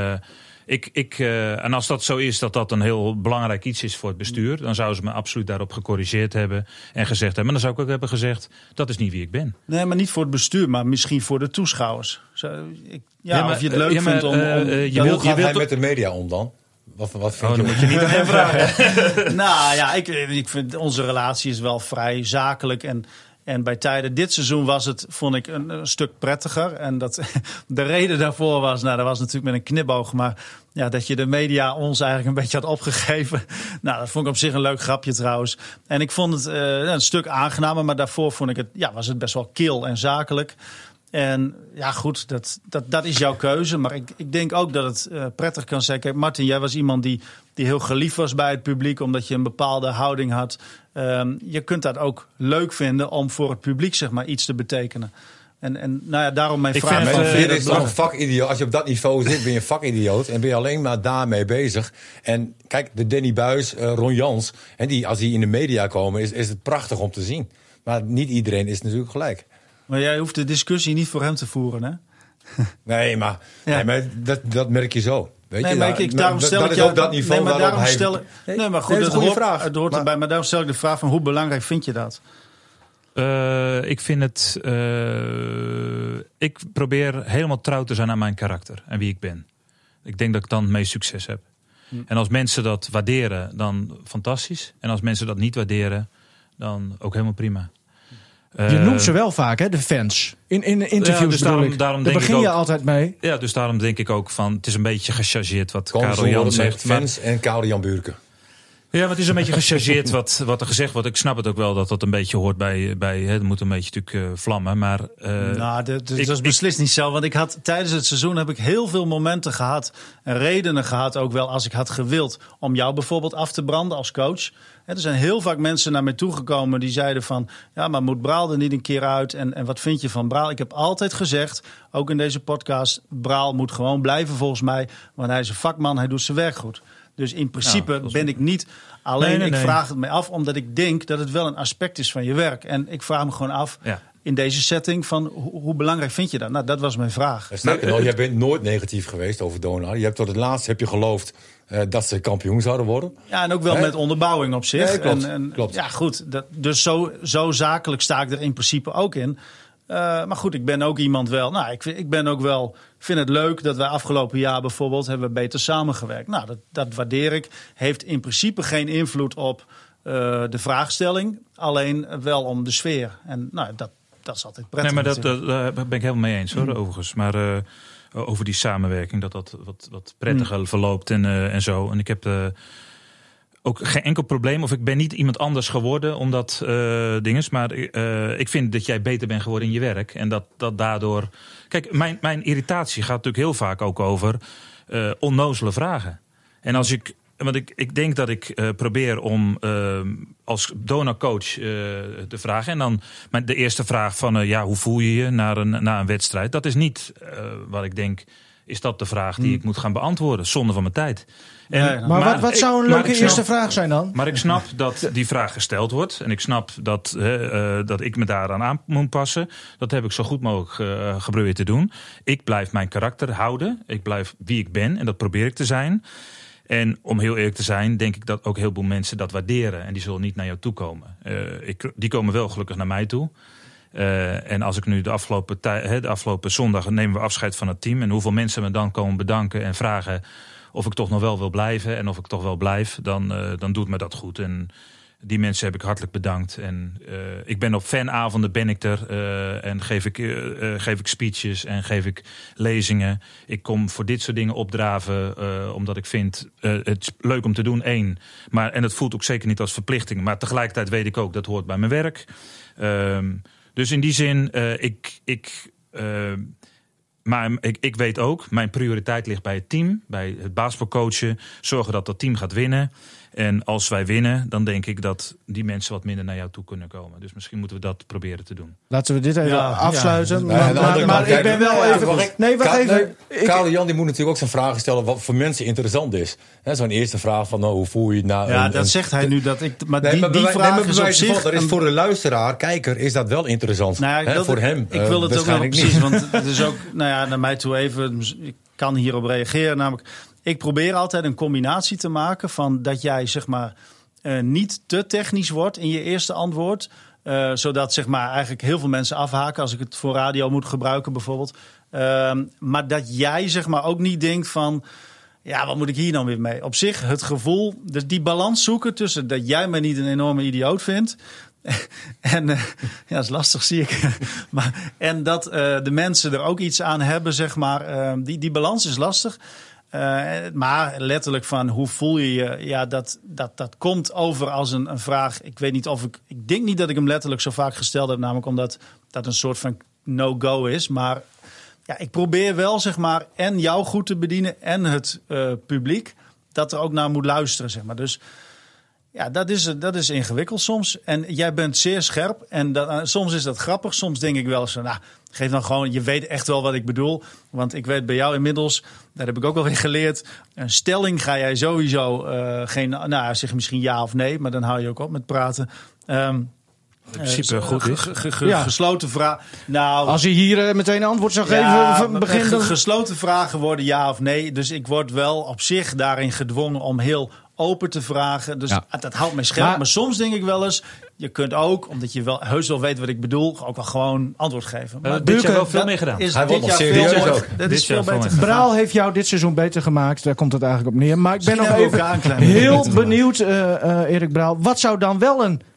En als dat zo is, dat een heel belangrijk iets is voor het bestuur, dan zouden ze me absoluut daarop gecorrigeerd hebben en gezegd hebben. Maar dan zou ik ook hebben gezegd, dat is niet wie ik ben. Nee, maar niet voor het bestuur, maar misschien voor de toeschouwers. Of je het leuk vindt om... Hoe gaat hij met de media om dan? Wat vind je? Dan moet je niet aan hem vragen. Nou ja, ik vind onze relatie is wel vrij zakelijk en bij tijden dit seizoen vond ik een stuk prettiger. En de reden daarvoor was, dat was natuurlijk met een knipoog. Maar ja, dat je de media ons eigenlijk een beetje had opgegeven. Nou, dat vond ik op zich een leuk grapje trouwens. En ik vond het een stuk aangenamer. Maar daarvoor was het best wel kil en zakelijk. En ja, goed, dat is jouw keuze. Maar ik denk ook dat het prettig kan zijn. Kijk, Martin, jij was iemand die heel geliefd was bij het publiek, omdat je een bepaalde houding had. Je kunt dat ook leuk vinden om voor het publiek, zeg maar, iets te betekenen. En nou ja, daarom mijn vraag. Dit is toch een vakidioot. Als je op dat niveau zit, ben je een vakidioot. En ben je alleen maar daarmee bezig. En kijk, de Danny Buis, Ron Jans. En als die in de media komen, is het prachtig om te zien. Maar niet iedereen is natuurlijk gelijk. Maar jij hoeft de discussie niet voor hem te voeren, hè? Nee, maar dat merk je zo. Weet je, maar daarom stel ik jou op dat niveau. Nee, maar daarom stel ik. Nee, maar goed, dat is een goede vraag. Het hoort erbij. Maar daarom stel ik de vraag van hoe belangrijk vind je dat? Ik vind het. Ik probeer helemaal trouw te zijn aan mijn karakter en wie ik ben. Ik denk dat ik dan het meest succes heb. En als mensen dat waarderen, dan fantastisch. En als mensen dat niet waarderen, dan ook helemaal prima. Je noemt ze wel vaak, hè, de fans. In interviews. Ja, dus daarom daar begin je altijd mee. Ja, dus daarom denk ik ook van, het is een beetje gechargeerd wat Karel Jan zegt. Fans en Karel Jan Buurken. Ja, maar het is een beetje gechargeerd wat er gezegd wordt. Ik snap het ook wel dat een beetje hoort bij het moet een beetje natuurlijk vlammen. Maar dat is beslist niet zo. Want ik had tijdens het seizoen heb ik heel veel momenten gehad en redenen gehad ook wel als ik had gewild om jou bijvoorbeeld af te branden als coach. Er zijn heel vaak mensen naar mij toegekomen die zeiden van, ja, maar moet Braal er niet een keer uit? En wat vind je van Braal? Ik heb altijd gezegd, ook in deze podcast, Braal moet gewoon blijven volgens mij. Want hij is een vakman, hij doet zijn werk goed. Dus in principe ben ik niet alleen. Nee. Ik vraag het mij af omdat ik denk dat het wel een aspect is van je werk. En ik vraag me gewoon af in deze setting van hoe belangrijk vind je dat? Nou, dat was mijn vraag. Sterker nog, jij bent nooit negatief geweest over Donar. Je hebt tot het laatst geloofd dat ze kampioen zouden worden. Ja, en ook wel met onderbouwing op zich. Ja, klopt. Ja, goed. Dus zo zakelijk sta ik er in principe ook in. Maar goed, ik ben ook iemand wel. Nou, ik ben ook wel. Vind het leuk dat wij afgelopen jaar bijvoorbeeld hebben we beter samengewerkt. Nou, dat waardeer ik. Heeft in principe geen invloed op de vraagstelling. Alleen wel om de sfeer. En nou, dat is altijd prettig. Nee, maar daar ben ik helemaal mee eens hoor, overigens. Maar over die samenwerking, dat wat prettiger verloopt en zo. En ik heb ook geen enkel probleem. Of ik ben niet iemand anders geworden omdat dinges. Maar ik vind dat jij beter bent geworden in je werk. En dat daardoor. Kijk, mijn irritatie gaat natuurlijk heel vaak ook over onnozele vragen. En als ik. Want ik denk dat ik probeer om als donorcoach te vragen. En dan de eerste vraag van hoe voel je je na een wedstrijd? Dat is niet wat ik denk. Is dat de vraag die ik moet gaan beantwoorden? Zonde van mijn tijd. Maar wat zou een leuke eerste vraag zijn dan? Maar ik snap dat die vraag gesteld wordt. En ik snap dat ik me daaraan aan moet passen. Dat heb ik zo goed mogelijk geprobeerd te doen. Ik blijf mijn karakter houden. Ik blijf wie ik ben. En dat probeer ik te zijn. En om heel eerlijk te zijn, denk ik dat ook heel veel mensen dat waarderen. En die zullen niet naar jou toe komen. Die komen wel gelukkig naar mij toe. En als ik nu de afgelopen zondag nemen we afscheid van het team. En hoeveel mensen me dan komen bedanken en vragen of ik toch nog wel wil blijven. En of ik toch wel blijf, dan doet me dat goed. En die mensen heb ik hartelijk bedankt. En ik ben op fanavonden ben ik er. En geef ik speeches en geef ik lezingen. Ik kom voor dit soort dingen opdraven. Omdat ik vind het leuk om te doen, één. En het voelt ook zeker niet als verplichting. Maar tegelijkertijd weet ik ook, dat hoort bij mijn werk. Dus in die zin, maar ik weet ook, mijn prioriteit ligt bij het team. Bij het basketbalcoachen. Zorgen dat dat team gaat winnen. En als wij winnen, dan denk ik dat die mensen wat minder naar jou toe kunnen komen. Dus misschien moeten we dat proberen te doen. Laten we dit even afsluiten. Ja. Maar ik ben wel even... Wacht even. Karel Jan die moet natuurlijk ook zijn vragen stellen wat voor mensen interessant is. Zo'n eerste vraag van hoe voel je nou... Ja, dat zegt hij nu. Maar die vraag is op zich... Dat is voor de luisteraar, kijker, is dat wel interessant. Voor hem ik wil het ook wel precies, want het is ook naar mij toe even... Ik kan hierop reageren, namelijk... Ik probeer altijd een combinatie te maken van dat jij zeg maar niet te technisch wordt in je eerste antwoord. Zodat zeg maar eigenlijk heel veel mensen afhaken als ik het voor radio moet gebruiken bijvoorbeeld. Maar dat jij zeg maar ook niet denkt van... Ja, wat moet ik hier dan weer mee? Op zich het gevoel, dus die balans zoeken tussen dat jij mij niet een enorme idioot vindt... En dat is lastig, zie ik. En dat de mensen er ook iets aan hebben, zeg maar. Die balans is lastig. Maar letterlijk van hoe voel je je? Ja, dat komt over als een vraag. Ik weet niet of ik denk niet dat ik hem letterlijk zo vaak gesteld heb. Namelijk omdat dat een soort van no-go is. Maar ja, ik probeer wel, zeg maar, en jou goed te bedienen en het publiek. Dat er ook naar moet luisteren, zeg maar. Dus... Ja, dat is ingewikkeld soms. En jij bent zeer scherp. En soms is dat grappig. Soms denk ik wel eens van, geef dan gewoon... Je weet echt wel wat ik bedoel. Want ik weet bij jou inmiddels... Daar heb ik ook wel weer geleerd. Een stelling ga jij sowieso zeg misschien ja of nee. Maar dan hou je ook op met praten. In principe goed is. Gesloten vraag. Nou, als je hier meteen een antwoord zou geven... Gesloten vragen worden ja of nee. Dus ik word wel op zich daarin gedwongen om heel... open te vragen. Dus dat houdt mij scherp. Maar soms denk ik wel eens... Je kunt ook, omdat je wel heus wel weet wat ik bedoel... ook wel gewoon antwoord geven. Maar dit jaar wel veel mee gedaan. Hij wordt nog serieus ook. Dat is veel beter. Braal heeft jou dit seizoen beter gemaakt. Daar komt het eigenlijk op neer. Maar ik ben nog even heel benieuwd, Erik Braal. Wat zou dan wel een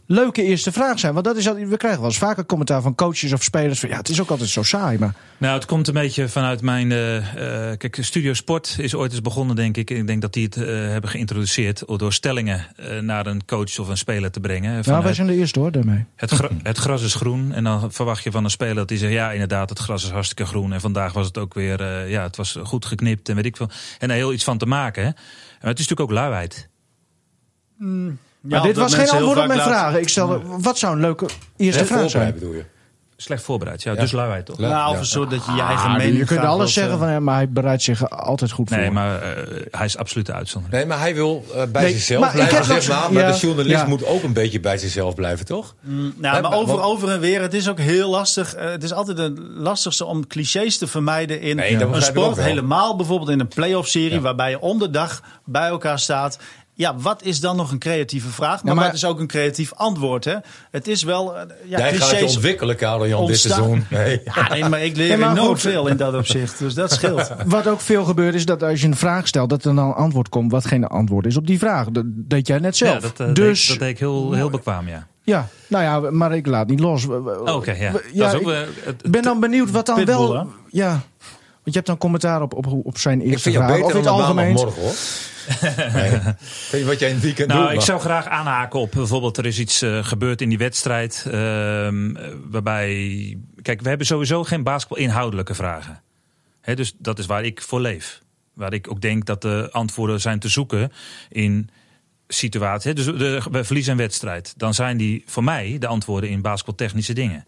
leuke eerste vraag zijn? Want dat is, we krijgen wel eens vaker commentaar van coaches of spelers. Van, het is ook altijd zo saai. Maar... Nou, het komt een beetje vanuit mijn... kijk, Studio Sport is ooit eens begonnen, denk ik. Ik denk dat die het hebben geïntroduceerd door stellingen naar een coach of een speler te brengen. Nou, wij zijn de eerste hoor, daarmee. Het gras is groen. En dan verwacht je van een speler dat hij zegt... ja, inderdaad, het gras is hartstikke groen. En vandaag was het ook weer... het was goed geknipt en weet ik veel. En daar heel iets van te maken. Hè? Maar het is natuurlijk ook luiheid. Maar dit was geen antwoord op mijn vragen. Ik stelde, wat zou een leuke eerste vraag zijn? Bedoel je? Slecht voorbereid, dus luiheid toch? Of zo dat je je eigen mening... Je kunt alles zeggen van hem, maar hij bereidt zich altijd goed voor. Nee, maar hij is absoluut de uitzondering. Nee, maar hij wil bij zichzelf blijven. Maar de journalist moet ook een beetje bij zichzelf blijven, toch? Maar over en weer. Het is ook heel lastig. Het is altijd het lastigste om clichés te vermijden in een sport. Helemaal bijvoorbeeld in een play-off-serie... waarbij je om de dag bij elkaar staat... Ja, wat is dan nog een creatieve vraag? Maar wat is ook een creatief antwoord? Hè? Het is wel... Jij gaat je ontwikkelen, Karel-Jan, dit seizoen. Nee. Maar ik leer nooit veel in dat opzicht. Dus dat scheelt. Wat ook veel gebeurt is dat als je een vraag stelt... dat er dan een antwoord komt wat geen antwoord is op die vraag. Dat deed jij net zelf. Ja, dat deed ik heel bekwaam, ja. Ja, nou ja, maar ik laat niet los. Oké, ja. Ik ben dan benieuwd wat dan Pitbull, wel... Hè? Ja, want je hebt dan commentaar op zijn eerste vraag. Ik vind jou beter of dan algemeen. morgen, hoor. Nee. Weet je wat jij in het weekend doet? Ik zou graag aanhaken op bijvoorbeeld er is iets gebeurd in die wedstrijd. Waarbij... Kijk, we hebben sowieso geen basketbal-inhoudelijke vragen. Dus dat is waar ik voor leef. Waar ik ook denk dat de antwoorden zijn te zoeken in situaties. Dus we verliezen een wedstrijd. Dan zijn die voor mij de antwoorden in basketbaltechnische dingen.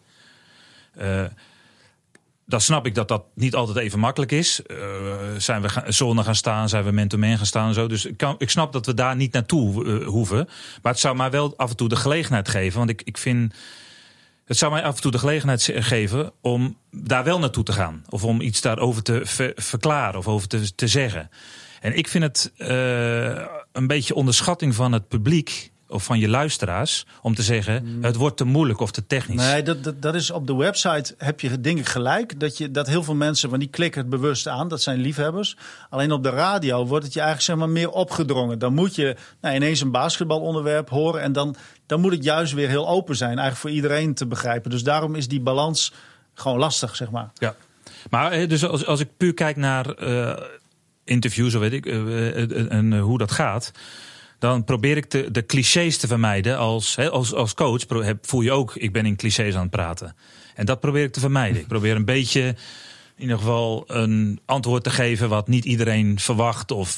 Dan snap ik dat niet altijd even makkelijk is. Zijn we zone gaan staan, zijn we man-to-man gaan staan en zo. Dus ik snap dat we daar niet naartoe hoeven. Maar het zou mij wel af en toe de gelegenheid geven. Want ik vind... Het zou mij af en toe de gelegenheid geven om daar wel naartoe te gaan. Of om iets daarover te verklaren of over te zeggen. En ik vind het een beetje onderschatting van het publiek... of van je luisteraars, om te zeggen... het wordt te moeilijk of te technisch. Nee, dat is op de website heb je denk ik gelijk... dat heel veel mensen, want die klikken het bewust aan... dat zijn liefhebbers. Alleen op de radio wordt het je eigenlijk zeg maar meer opgedrongen. Dan moet je ineens een basketbalonderwerp horen... en dan moet het juist weer heel open zijn... eigenlijk voor iedereen te begrijpen. Dus daarom is die balans gewoon lastig, zeg maar. Ja, maar dus als ik puur kijk naar interviews... of weet ik, en hoe dat gaat... dan probeer ik de clichés te vermijden. Als coach voel je ook, ik ben in clichés aan het praten. En dat probeer ik te vermijden. Ik probeer een beetje, in ieder geval, een antwoord te geven... wat niet iedereen verwacht. Of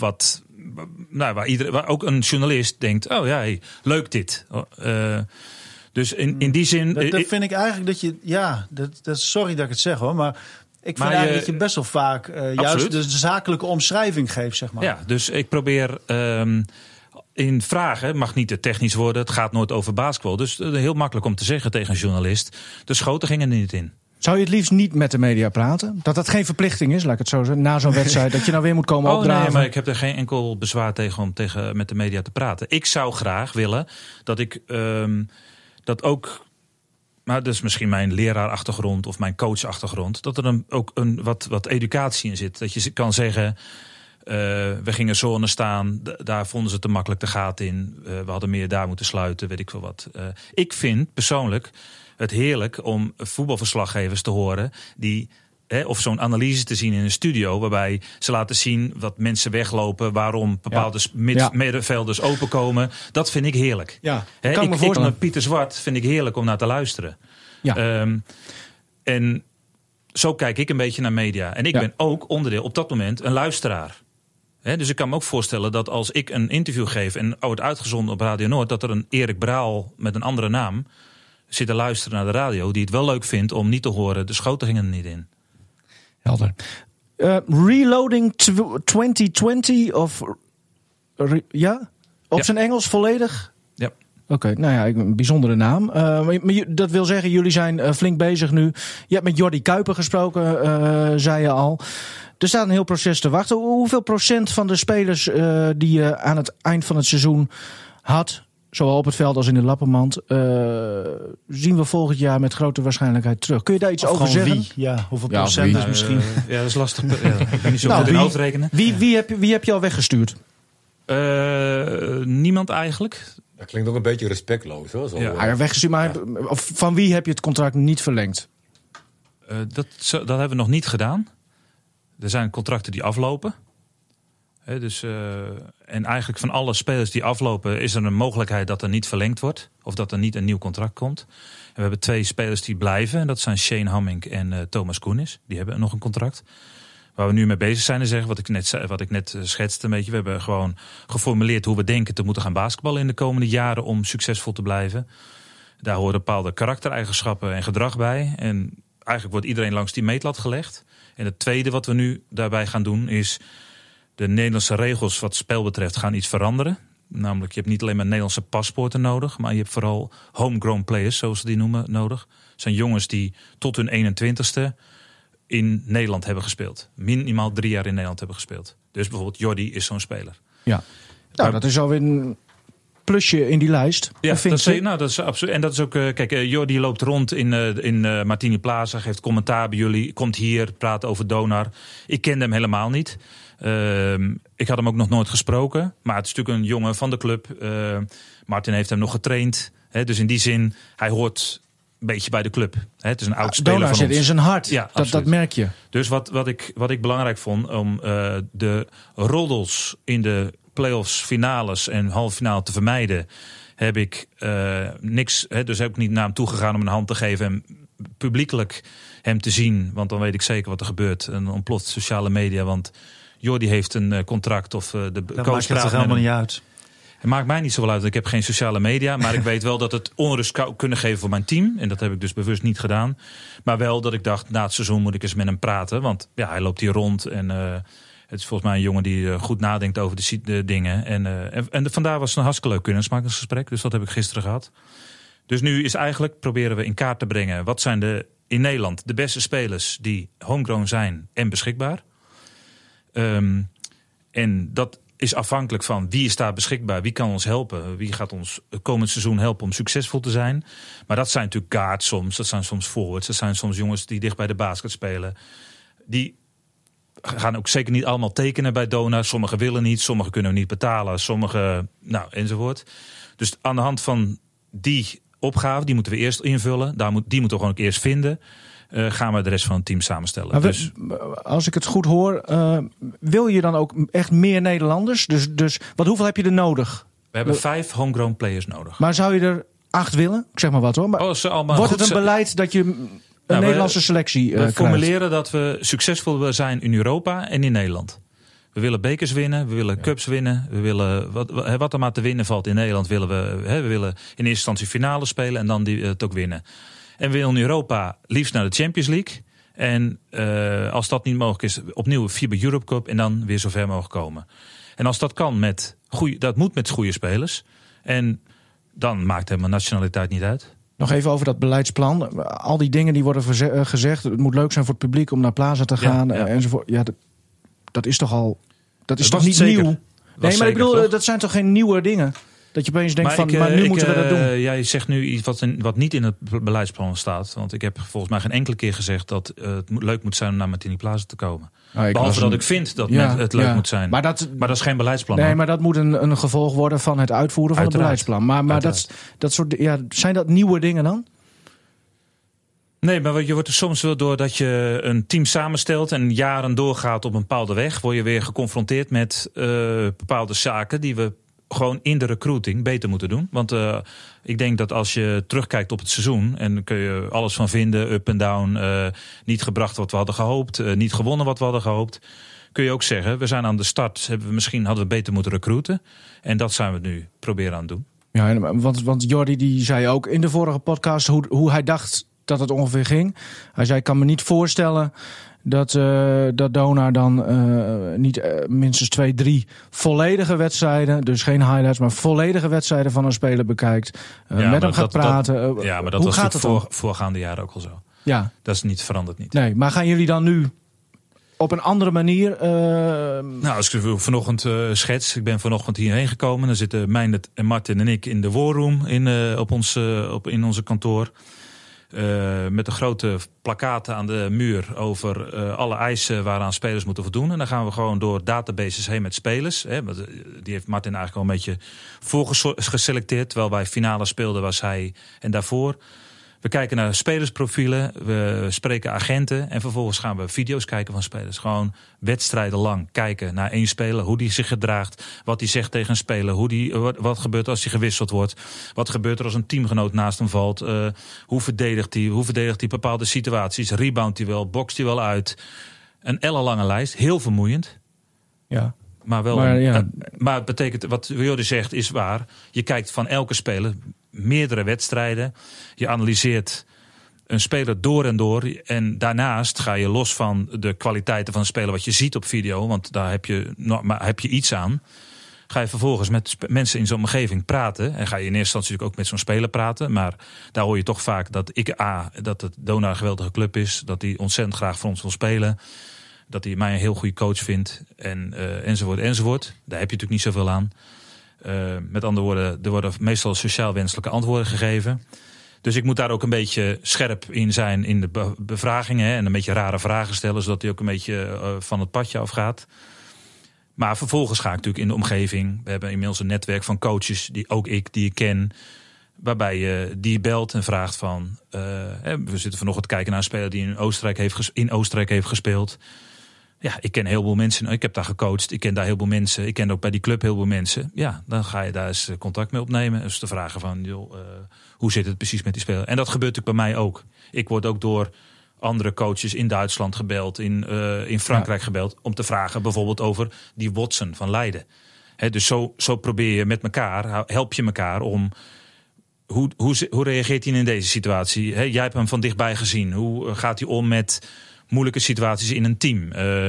waar ook een journalist denkt, oh ja, leuk dit. Dus in die zin... Dat vind ik eigenlijk dat je... Ja, sorry dat ik het zeg hoor, maar... Ik vind eigenlijk dat je best wel vaak juist de zakelijke omschrijving geeft, zeg maar. Ja, dus ik probeer... in vragen mag niet te technisch worden. Het gaat nooit over basketbal. Dus heel makkelijk om te zeggen tegen een journalist. De schoten gingen er niet in. Zou je het liefst niet met de media praten? Dat geen verplichting is, laat ik het zo zeggen. Na zo'n wedstrijd, dat je nou weer moet komen opdraven. Nee, maar ik heb er geen enkel bezwaar tegen om met de media te praten. Ik zou graag willen dat ik dat ook... Maar dat is misschien mijn leraarachtergrond of mijn coachachtergrond. Dat er ook wat educatie in zit. Dat je kan zeggen... we gingen zone staan, daar vonden ze te makkelijk de gaten in. We hadden meer daar moeten sluiten, weet ik veel wat. Ik vind persoonlijk het heerlijk om voetbalverslaggevers te horen... of zo'n analyse te zien in een studio... waarbij ze laten zien wat mensen weglopen... waarom bepaalde middenvelders openkomen. Dat vind ik heerlijk. Ja, ik Pieter Zwart vind ik heerlijk om naar te luisteren. Ja. En zo kijk ik een beetje naar media. En ik ben ook onderdeel op dat moment een luisteraar. Dus ik kan me ook voorstellen dat als ik een interview geef... en wordt uitgezonden op Radio Noord... dat er een Erik Braal met een andere naam zit te luisteren naar de radio... die het wel leuk vindt om niet te horen... de schoten gingen er niet in. Helder. Reloading 2020 of... Op zijn Engels volledig? Ja. Oké, nou ja, een bijzondere naam. Maar dat wil zeggen, jullie zijn flink bezig nu. Je hebt met Jordi Kuiper gesproken, zei je al. Er staat een heel proces te wachten. Hoeveel procent van de spelers die je aan het eind van het seizoen had... zowel op het veld als in de lappenmand... zien we volgend jaar met grote waarschijnlijkheid terug. Kun je daar iets over zeggen? Wie? Ja, hoeveel procent is misschien? Dat is lastig. Ik ben niet zo goed in hoofdrekenen. Wie heb je al weggestuurd? Niemand eigenlijk. Dat klinkt ook een beetje respectloos, hoor. Weggestuurd, maar van wie heb je het contract niet verlengd? Dat hebben we nog niet gedaan. Er zijn contracten die aflopen. En eigenlijk van alle spelers die aflopen is er een mogelijkheid dat er niet verlengd wordt. Of dat er niet een nieuw contract komt. En we hebben 2 spelers die blijven. En dat zijn Shane Hamming en Thomas Koenis. Die hebben nog een contract. Waar we nu mee bezig zijn, is wat ik net schetste een beetje. We hebben gewoon geformuleerd hoe we denken te moeten gaan basketballen in de komende jaren om succesvol te blijven. Daar horen bepaalde karaktereigenschappen en gedrag bij. En eigenlijk wordt iedereen langs die meetlat gelegd. En het tweede wat we nu daarbij gaan doen is de Nederlandse regels wat spel betreft gaan iets veranderen. Namelijk, je hebt niet alleen maar Nederlandse paspoorten nodig, maar je hebt vooral homegrown players, zoals ze die noemen, nodig. Het zijn jongens die tot hun 21ste in Nederland hebben gespeeld. Minimaal 3 jaar in Nederland hebben gespeeld. Dus bijvoorbeeld Jordi is zo'n speler. Ja, nou, dat is alweer een plusje in die lijst. Ja, dat is absoluut. En dat is ook, kijk, Jordi loopt rond in Martini Plaza, geeft commentaar bij jullie, komt hier, praat over Donar. Ik kende hem helemaal niet. Ik had hem ook nog nooit gesproken. Maar het is natuurlijk een jongen van de club. Martin heeft hem nog getraind. Dus in die zin, hij hoort een beetje bij de club. Het is een oud speler Donar van ons. zit in zijn hart. Ja, dat merk je. Dus wat ik belangrijk vond om de roddels in de playoffs, finales en halve finale te vermijden, heb ik niks. Dus heb ik niet naar hem toegegaan om een hand te geven en publiekelijk hem te zien. Want dan weet ik zeker wat er gebeurt. En dan ontploft sociale media. Want Jordi heeft een contract of de coach maakt het toch helemaal niet uit. Het maakt mij niet zoveel uit. Ik heb geen sociale media. Maar ik weet wel dat het onrust kan kunnen geven voor mijn team. En dat heb ik dus bewust niet gedaan. Maar wel dat ik dacht, na het seizoen moet ik eens met hem praten. Want ja, hij loopt hier rond. En het is volgens mij een jongen die goed nadenkt over de dingen. En vandaar was het een hartstikke leuk kennismakingsgesprek. Dus dat heb ik gisteren gehad. Dus nu is eigenlijk, proberen we in kaart te brengen. Wat zijn in Nederland de beste spelers die homegrown zijn en beschikbaar. En dat is afhankelijk van wie is daar beschikbaar, wie kan ons helpen, wie gaat ons komend seizoen helpen om succesvol te zijn. Maar dat zijn natuurlijk guards soms, dat zijn soms forwards, dat zijn soms jongens die dicht bij de basket spelen. Die gaan ook zeker niet allemaal tekenen bij Donar. Sommigen willen niet, sommigen kunnen we niet betalen, sommigen, enzovoort. Dus aan de hand van die opgave, die moeten we eerst invullen, die moeten we gewoon ook eerst vinden. Gaan we de rest van het team samenstellen. Als ik het goed hoor, wil je dan ook echt meer Nederlanders? Dus hoeveel heb je er nodig? We hebben 5 homegrown players nodig. Maar zou je er 8 willen? Ik zeg maar wat hoor. Maar wordt het een beleid dat je een Nederlandse selectie krijgt? We formuleren dat we succesvol willen zijn in Europa en in Nederland. We willen bekers winnen, we willen cups winnen. We willen wat er maar te winnen valt in Nederland. We willen in eerste instantie finale spelen en dan het ook winnen. En we willen in Europa liefst naar de Champions League. En als dat niet mogelijk is, opnieuw FIBA Europe Cup en dan weer zover mogen komen. En als dat kan dat moet met goede spelers. En dan maakt helemaal nationaliteit niet uit. Nog even over dat beleidsplan. Al die dingen die worden gezegd. Het moet leuk zijn voor het publiek om naar Plaza te gaan enzovoort. Ja, dat is toch al. Dat is toch niet zeker nieuw? Nee, maar ik bedoel, dat zijn toch geen nieuwe dingen? Dat je opeens denkt maar nu moeten we dat doen. Jij zegt nu iets wat niet in het beleidsplan staat. Want ik heb volgens mij geen enkele keer gezegd dat het leuk moet zijn om naar Martini Plaza te komen. Behalve dat ik vind dat het leuk moet zijn. Maar dat is geen beleidsplan. Nee, maar dat moet een gevolg worden van het uitvoeren van het beleidsplan. Maar dat soort, zijn dat nieuwe dingen dan? Nee, maar je wordt er soms wel doordat je een team samenstelt en jaren doorgaat op een bepaalde weg, word je weer geconfronteerd met bepaalde zaken die we gewoon in de recruiting beter moeten doen. Want ik denk dat als je terugkijkt op het seizoen, en daar kun je alles van vinden, up en down, niet gebracht wat we hadden gehoopt, niet gewonnen wat we hadden gehoopt, kun je ook zeggen, we zijn aan de start, hadden we beter moeten recruiten. En dat zijn we nu proberen aan het doen. Ja, want Jordi die zei ook in de vorige podcast hoe hij dacht dat het ongeveer ging. Hij zei, ik kan me niet voorstellen dat Donar dan niet minstens 2-3 volledige wedstrijden, dus geen highlights, maar volledige wedstrijden van een speler bekijkt, met hem gaat praten. Maar dat was natuurlijk voorgaande jaren ook al zo. Ja. Dat is niet, verandert niet. Nee, maar gaan jullie dan nu op een andere manier? Als ik vanochtend schets, ik ben vanochtend hierheen gekomen, dan zitten Meindert en Martin en ik in de war room in onze kantoor. met de grote plakkaten aan de muur over alle eisen waaraan spelers moeten voldoen. En dan gaan we gewoon door databases heen met spelers. Hè, die heeft Martin eigenlijk al een beetje voorgeselecteerd. Terwijl wij finale speelden was hij en daarvoor. We kijken naar spelersprofielen, we spreken agenten en vervolgens gaan we video's kijken van spelers. Gewoon wedstrijden lang kijken naar één speler, hoe die zich gedraagt, wat hij zegt tegen een speler, wat gebeurt als hij gewisseld wordt, wat gebeurt er als een teamgenoot naast hem valt, hoe verdedigt hij bepaalde situaties, reboundt hij wel, bokst hij wel uit. Een ellenlange lijst, heel vermoeiend. Ja. Maar het betekent, wat Jordi zegt is waar. Je kijkt van elke speler meerdere wedstrijden. Je analyseert een speler door en door. En daarnaast ga je los van de kwaliteiten van een speler wat je ziet op video. Want daar heb je iets aan. Ga je vervolgens met mensen in zo'n omgeving praten. En ga je in eerste instantie natuurlijk ook met zo'n speler praten. Maar daar hoor je toch vaak dat dat het Donar een geweldige club is. Dat hij ontzettend graag voor ons wil spelen. Dat hij mij een heel goede coach vindt. Enzovoort. Daar heb je natuurlijk niet zoveel aan. Met andere woorden, er worden meestal sociaal wenselijke antwoorden gegeven. Dus ik moet daar ook een beetje scherp in zijn in de bevragingen. Hè, en een beetje rare vragen stellen, zodat hij ook een beetje van het padje afgaat. Maar vervolgens ga ik natuurlijk in de omgeving. We hebben inmiddels een netwerk van coaches, die ik ken. Waarbij je die belt en vraagt van... we zitten vanochtend kijken naar een speler die in Oostenrijk heeft gespeeld. Ja, ik ken heel veel mensen. Ik heb daar gecoacht. Ik ken daar heel veel mensen. Ik ken ook bij die club heel veel mensen. Ja, dan ga je daar eens contact mee opnemen. Dus te vragen van, joh, hoe zit het precies met die speler? En dat gebeurt natuurlijk bij mij ook. Ik word ook door andere coaches in Duitsland gebeld, in Frankrijk gebeld, om te vragen bijvoorbeeld over die Watson van Leiden. Dus zo probeer je met elkaar, help je elkaar om... Hoe reageert hij in deze situatie? Jij hebt hem van dichtbij gezien. Hoe gaat hij om met moeilijke situaties in een team?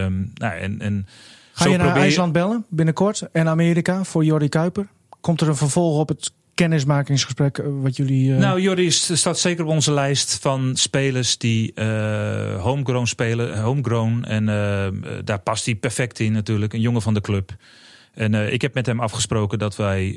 Ga je naar IJsland bellen binnenkort en Amerika voor Jordi Kuiper? Komt er een vervolg op het kennismakingsgesprek wat jullie... Nou, Jordi staat zeker op onze lijst van spelers die homegrown spelen. Homegrown. En daar past hij perfect in natuurlijk. Een jongen van de club. En ik heb met hem afgesproken dat wij...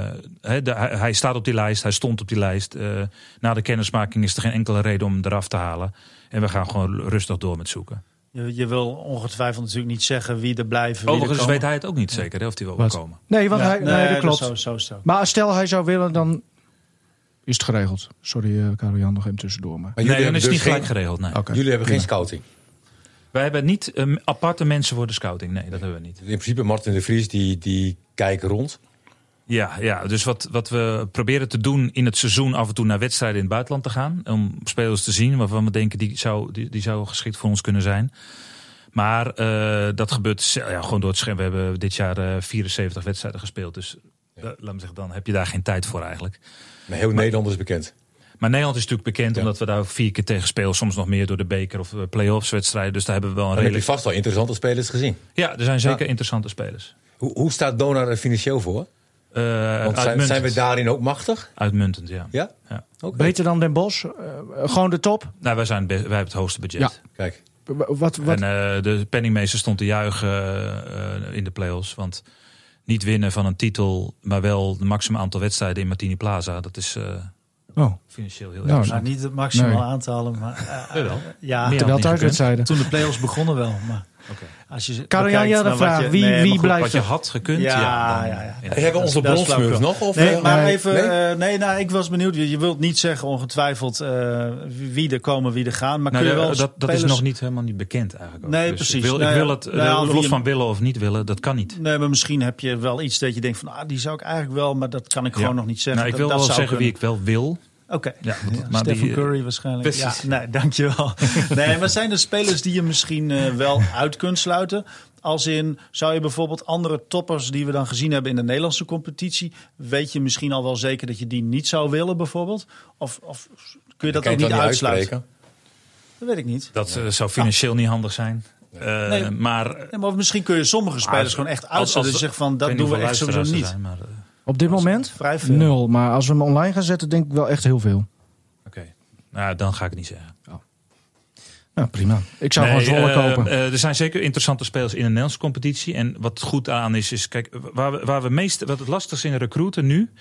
hij staat op die lijst, hij stond op die lijst. Na de kennismaking is er geen enkele reden om hem eraf te halen. En we gaan gewoon rustig door met zoeken. Je wil ongetwijfeld natuurlijk niet zeggen wie er blijven. Overigens weet hij het ook niet zeker, of hij wel wil komen. Nee, want dat klopt. Zo. Maar stel hij zou willen, dan is het geregeld. Sorry, Karel-Jan, nog even tussendoor. Maar nee, dan is het niet gelijk geregeld. Nee. Okay. Jullie hebben geen scouting? Wij hebben niet aparte mensen voor de scouting. Nee, dat hebben we niet. In principe, Martin de Vries, die kijken rond. Ja, dus wat we proberen te doen in het seizoen, af en toe naar wedstrijden in het buitenland te gaan. Om spelers te zien waarvan we denken die zou geschikt voor ons kunnen zijn. Maar dat gebeurt gewoon door het scherm. We hebben dit jaar 74 wedstrijden gespeeld. Dus laat me zeggen, dan heb je daar geen tijd voor eigenlijk. Maar heel Nederland is bekend. Maar Nederland is natuurlijk bekend omdat we daar 4 keer tegen spelen. Soms nog meer door de beker of play-offs wedstrijden. Dus daar hebben we wel een redelijk... heb je vast wel interessante spelers gezien. Ja, er zijn zeker interessante spelers. Hoe staat Donar er financieel voor? Want zijn we daarin ook machtig? Uitmuntend, ja. Ja? Okay. Beter dan Den Bosch? Gewoon de top? Nou, wij hebben het hoogste budget. Ja. Kijk. Wat? En de penningmeester stond te juichen in de play-offs. Want niet winnen van een titel, maar wel het maximum aantal wedstrijden in Martini Plaza. Dat is financieel heel erg. Nou, niet het maximaal aantal, maar... ja, terwijl thuiswedstrijden. Toen de play-offs begonnen wel, maar... Okay. Als je Karel-Jan, ja, de vraag. Wie blijft? Wat je had gekund. Ja. Hebben onze bronsmurf nog? Of, ik was benieuwd. Je wilt niet zeggen ongetwijfeld wie er komen, wie er gaan. Maar kun je wel dat is nog helemaal niet bekend eigenlijk. Ook. Nee, dus precies. Ik wil het, los van willen of niet willen, dat kan niet. Nee, maar misschien heb je wel iets dat je denkt van... die zou ik eigenlijk wel, maar dat kan ik gewoon nog niet zeggen. Nou, ik wil wel zeggen wie ik wel wil. Oké. Ja, Stephen Curry waarschijnlijk. Precies. Ja, nee, dankjewel. Maar zijn er spelers die je misschien wel uit kunt sluiten? Als in, zou je bijvoorbeeld andere toppers die we dan gezien hebben in de Nederlandse competitie... weet je misschien al wel zeker dat je die niet zou willen bijvoorbeeld? Of kun je dat ook niet uitsluiten? Dat weet ik niet. Dat zou financieel niet handig zijn. Maar misschien kun je sommige spelers gewoon echt uitsluiten. Dus je zegt van, dat doen we echt sowieso niet. Op dit moment? Vrij veel. 0. Maar als we hem online gaan zetten, denk ik wel echt heel veel. Oké. Nou, dan ga ik het niet zeggen. Nou, prima. Ik zou gewoon Zwolle kopen. Er zijn zeker interessante spelers in de Nederlandse competitie. En wat goed aan is kijk, wat het lastigste in de recruiten nu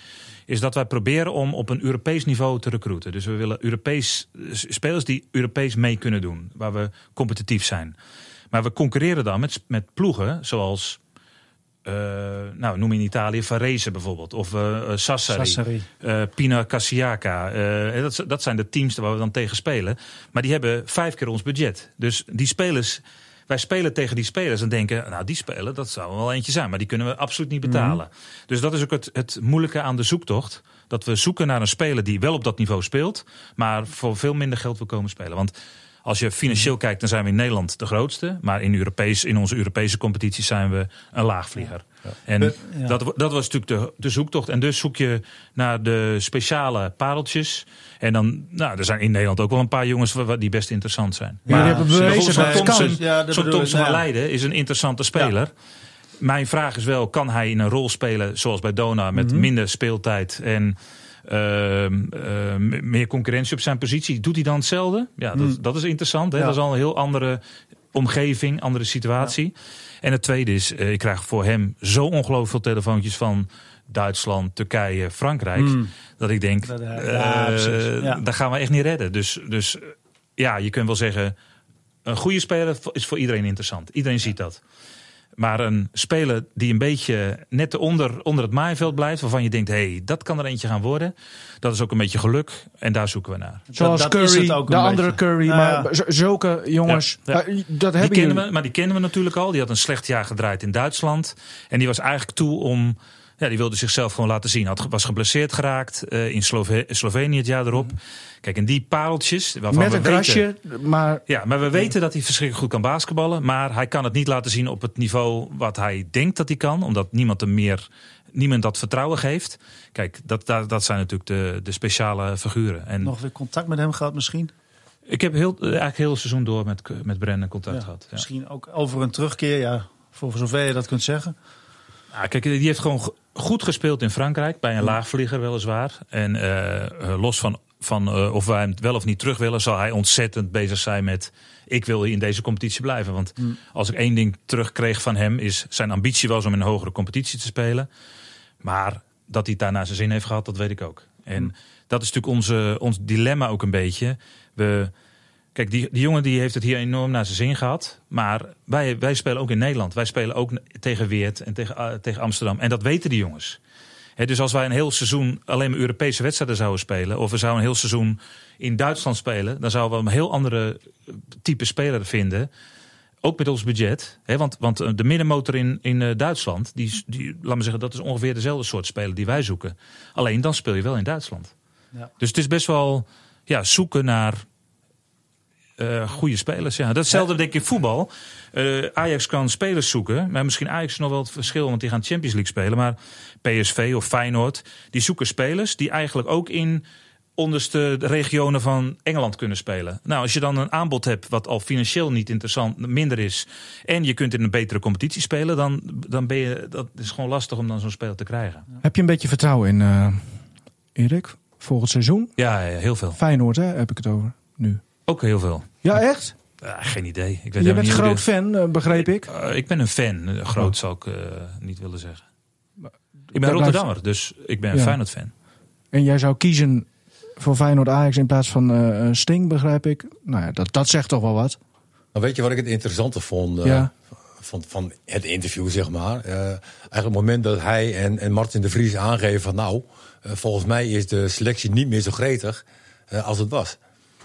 is dat wij proberen om op een Europees niveau te recruiten. Dus we willen spelers die Europees mee kunnen doen. Waar we competitief zijn. Maar we concurreren dan met ploegen zoals... noem in Italië Varese bijvoorbeeld. Of Sassari. Pina Cassiaca. Dat zijn de teams waar we dan tegen spelen. Maar die hebben 5 keer ons budget. Dus die spelers... Wij spelen tegen die spelers en denken... die spelen, dat zou wel eentje zijn. Maar die kunnen we absoluut niet betalen. Dus dat is ook het moeilijke aan de zoektocht. Dat we zoeken naar een speler die wel op dat niveau speelt... maar voor veel minder geld wil komen spelen. Want... Als je financieel kijkt, dan zijn we in Nederland de grootste. Maar in onze Europese competities zijn we een laagvlieger. Ja. En dat was natuurlijk de zoektocht. En dus zoek je naar de speciale pareltjes. En dan, er zijn in Nederland ook wel een paar jongens die best interessant zijn. Maar hebben bewezen zo'n Thompson van Leiden is een interessante speler. Ja. Mijn vraag is wel, kan hij in een rol spelen zoals bij Donar met minder speeltijd en... meer concurrentie op zijn positie. Doet hij dan hetzelfde? Ja, dat is interessant. Hè? Ja. Dat is al een heel andere omgeving, andere situatie. Ja. En het tweede is, ik krijg voor hem zo ongelooflijk veel telefoontjes van Duitsland, Turkije, Frankrijk. Dat ik denk, daar gaan we echt niet redden. Dus je kunt wel zeggen, een goede speler is voor iedereen interessant. Iedereen ziet dat. Maar een speler die een beetje net onder het maaiveld blijft... waarvan je denkt, dat kan er eentje gaan worden. Dat is ook een beetje geluk. En daar zoeken we naar. Zoals dat Curry, de andere Curry. Maar zulke jongens, dat hebben jullie. Maar die kennen we natuurlijk al. Die had een slecht jaar gedraaid in Duitsland. En die was eigenlijk toe om... Ja, die wilde zichzelf gewoon laten zien. Was geblesseerd geraakt in Slovenië het jaar erop. Kijk, en die pareltjes... Met een krasje, maar... Ja, maar we weten dat hij verschrikkelijk goed kan basketballen. Maar hij kan het niet laten zien op het niveau wat hij denkt dat hij kan. Omdat niemand dat vertrouwen geeft. Kijk, dat zijn natuurlijk de speciale figuren. En nog weer contact met hem gehad misschien? Ik heb eigenlijk heel het seizoen door met Brennan contact gehad. Ja. Misschien ook over een terugkeer, voor zover je dat kunt zeggen. Kijk, die heeft gewoon goed gespeeld in Frankrijk. Bij een laagvlieger weliswaar. En los van of wij hem wel of niet terug willen... zal hij ontzettend bezig zijn met... ik wil in deze competitie blijven. Want als ik één ding terugkreeg van hem... is zijn ambitie was om in een hogere competitie te spelen. Maar dat hij het daar naar zijn zin heeft gehad, dat weet ik ook. En dat is natuurlijk ons dilemma ook een beetje. Kijk, die jongen die heeft het hier enorm naar zijn zin gehad. Maar wij spelen ook in Nederland. Wij spelen ook tegen Weert en tegen Amsterdam. En dat weten die jongens. Dus als wij een heel seizoen alleen maar Europese wedstrijden zouden spelen... of we zouden een heel seizoen in Duitsland spelen... dan zouden we een heel andere type speler vinden. Ook met ons budget. Want de middenmotor in Duitsland... Die, laat me zeggen, dat is ongeveer dezelfde soort speler die wij zoeken. Alleen dan speel je wel in Duitsland. Ja. Dus het is best wel zoeken naar... goede spelers, ja. Datzelfde denk ik in voetbal. Ajax kan spelers zoeken. Maar misschien Ajax is nog wel het verschil, want die gaan Champions League spelen. Maar PSV of Feyenoord, die zoeken spelers... die eigenlijk ook in onderste regionen van Engeland kunnen spelen. Nou, als je dan een aanbod hebt wat al financieel niet interessant, minder is... en je kunt in een betere competitie spelen... dan ben je... Dat is gewoon lastig om dan zo'n speler te krijgen. Heb je een beetje vertrouwen in Erik? Volgend seizoen? Ja, heel veel. Feyenoord, heb ik het over nu. Ook heel veel. Ja, echt? Geen idee. Ik weet je bent een groot fan, begreep ik? Ik ben een fan. Groot zou ik niet willen zeggen. Ik ben Rotterdammer, dus ik ben een Feyenoord-fan. En jij zou kiezen voor Feyenoord-Ajax in plaats van Sting, begrijp ik? Nou ja, dat zegt toch wel wat? Nou, weet je wat ik het interessante vond van het interview, zeg maar? Eigenlijk het moment dat hij en Martin de Vries aangeven van... volgens mij is de selectie niet meer zo gretig als het was.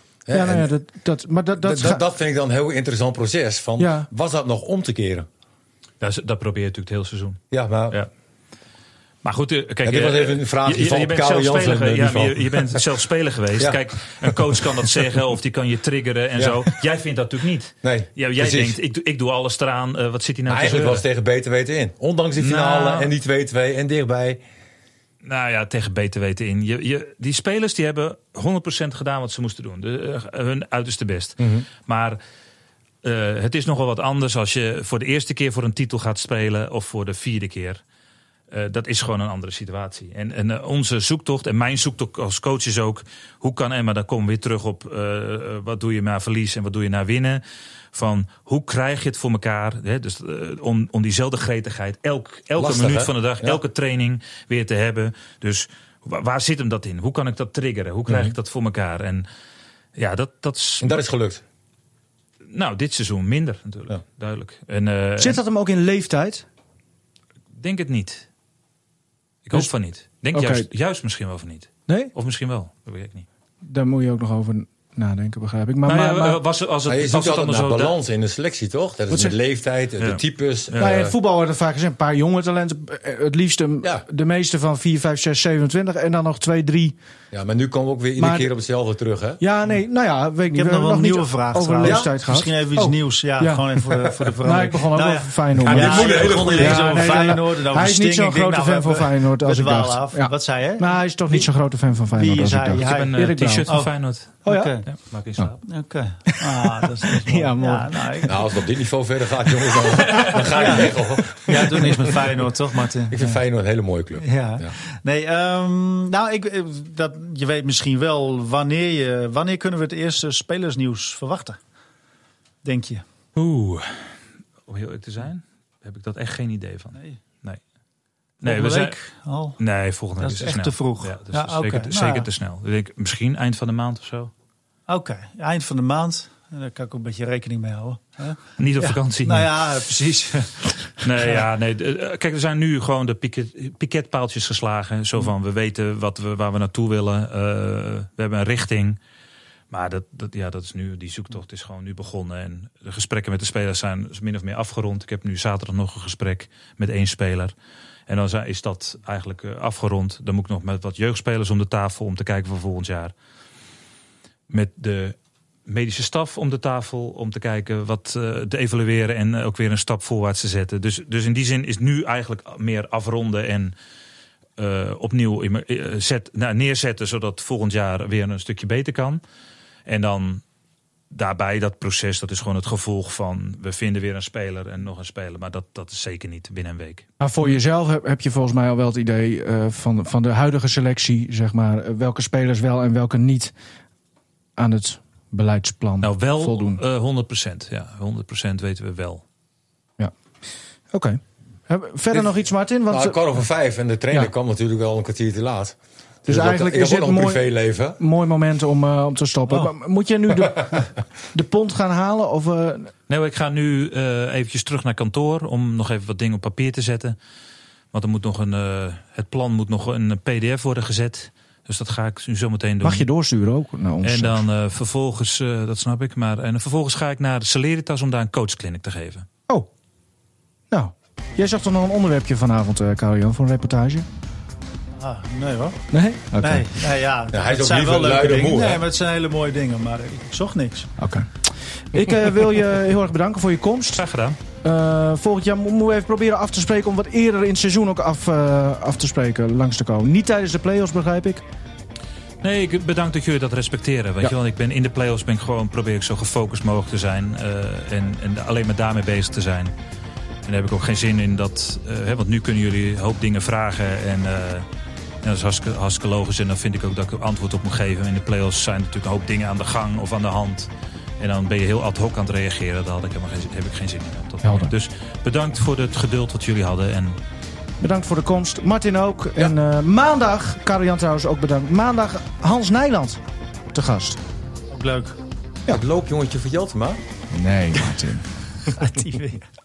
Dat vind ik dan een heel interessant proces. Was dat nog om te keren? Dat probeer je natuurlijk het hele seizoen. Ja, maar... Ja. Maar goed, kijk, dit was even een vraag je bent zelf speler, je bent zelf speler geweest. Ja. Kijk, een coach kan dat zeggen of die kan je triggeren en zo. Jij vindt dat natuurlijk niet. Nee, jij denkt, ik doe alles eraan. Wat zit hij nou te eigenlijk was tegen beter weten in. Ondanks de finale en die 2-2 en dichtbij. Nou ja, tegen beter weten in. Die spelers die hebben 100% gedaan wat ze moesten doen. Hun uiterste best. Mm-hmm. Maar het is nogal wat anders als je voor de eerste keer voor een titel gaat spelen of voor de 4e keer. Dat is gewoon een andere situatie. En onze zoektocht en mijn zoektocht als coach is ook... hoe kan Emma, dan komen we weer terug op... wat doe je na verlies en wat doe je na winnen... van hoe krijg je het voor elkaar... dus, om diezelfde gretigheid elke minuut van de dag... elke training weer te hebben. Dus Waar zit hem dat in? Hoe kan ik dat triggeren? Hoe krijg ik dat voor elkaar? En ja, dat is... En dat is gelukt? Nou, dit seizoen minder natuurlijk. Ja. Duidelijk. En, zit dat hem ook in leeftijd? Denk het niet. Ik hoop van niet. Denk juist misschien wel van niet. Nee? Of misschien wel. Dat weet ik niet. Daar moet je ook nog over nadenken, begrijp ik. Maar je zoekt altijd naar balans in de selectie, toch? Dat is met leeftijd, de types. In het voetbal wordt er vaak gezegd, een paar jonge talenten. Het liefst de meeste van 4, 5, 6, 27. En dan nog 2, 3. Ja, maar nu komen we ook weer iedere keer op hetzelfde terug, hè? Ja, nee, nou ja, weet ik niet. Ik heb nog wel een nieuwe vraag over leeftijd gehad. Misschien even iets nieuws. Ja, gewoon even voor de verandering. Nou, ik begon ook over Feyenoord. Hij is niet zo'n grote fan van Feyenoord als ik dacht. Wat zei je? Maar hij is toch niet zo'n grote fan van Feyenoord als ik dacht. Ik heb een t-shirt van Feyenoord. Oh ja? Maak in slaap. Oké. Dat is ja, mooi. Nou, als het op dit niveau verder gaat, jongens, dan ga je weg, hoor. Ja, doe niks met Feyenoord, toch, Martin? Ik vind Feyenoord een hele mooie club. Ja. Nee, je weet misschien wel wanneer kunnen we het eerste spelersnieuws verwachten? Denk je? Om heel eerlijk te zijn, heb ik dat echt geen idee van. Nee, we zijn al. Nee, volgende week is echt te vroeg. Ja, dat is zeker te snel. Ik denk misschien eind van de maand of zo. Oké, eind van de maand. Daar kan ik ook een beetje rekening mee houden. Hè? Niet op vakantie. Nou ja, precies. Kijk, er zijn nu gewoon de piketpaaltjes geslagen. Zo van, we weten waar we naartoe willen. We hebben een richting. Maar dat is nu, die zoektocht is gewoon nu begonnen. En de gesprekken met de spelers zijn min of meer afgerond. Ik heb nu zaterdag nog een gesprek met 1 speler. En dan is dat eigenlijk afgerond. Dan moet ik nog met wat jeugdspelers om de tafel om te kijken voor volgend jaar. Met de medische staf om de tafel om te kijken wat te evalueren en ook weer een stap voorwaarts te zetten. Dus in die zin is nu eigenlijk meer afronden en opnieuw neerzetten, zodat volgend jaar weer een stukje beter kan. En dan daarbij dat proces, dat is gewoon het gevolg van we vinden weer een speler en nog een speler. Maar dat is zeker niet binnen een week. Maar voor jezelf heb je volgens mij al wel het idee van de huidige selectie, zeg maar, welke spelers wel en welke niet aan het beleidsplan voldoen. 100%. Ja, 100% weten we wel. Ja. Oké. Verder nog iets, Martin? Want, 4:15 en de trainer kwam natuurlijk wel een kwartier te laat. Dus eigenlijk is het een privéleven. Mooi moment om te stoppen. Moet je nu de pond gaan halen? Of, Nee, ik ga nu eventjes terug naar kantoor om nog even wat dingen op papier te zetten. Want er moet nog het plan moet nog een pdf worden gezet. Dus dat ga ik nu zo meteen doen. Mag je doorsturen ook naar ons? En dan vervolgens, dat snap ik. En vervolgens ga ik naar de Celeritas om daar een coachclinic te geven. Oh. Nou, jij zag toch nog een onderwerpje vanavond, Karel-Jan, voor een reportage? Nee hoor. Nee? Okay. Nee, hij is ook liever luide moe. Nee, maar het zijn hele mooie dingen, maar ik zocht niks. Oké. Ik wil je heel erg bedanken voor je komst. Graag gedaan. Volgend jaar moeten we even proberen af te spreken om wat eerder in het seizoen ook af te spreken, langs te komen. Niet tijdens de play-offs, begrijp ik? Nee, ik bedank dat jullie dat respecteren. Weet je? Want in de play-offs probeer ik zo gefocust mogelijk te zijn. En alleen maar daarmee bezig te zijn. En daar heb ik ook geen zin in dat. Want nu kunnen jullie een hoop dingen vragen. En dat is hartstikke logisch. En dan vind ik ook dat ik er antwoord op moet geven. In de play-offs zijn natuurlijk een hoop dingen aan de gang of aan de hand. En dan ben je heel ad hoc aan het reageren. Daar heb ik geen zin in. Dus bedankt voor het geduld wat jullie hadden. En bedankt voor de komst. Martin ook. Ja. En maandag, Karel-Jan trouwens ook bedankt. Maandag Hans Nijland te gast. Ook leuk. Ja. Het loopjongetje van Jeltema? Nee, Martin. Gaat die weer.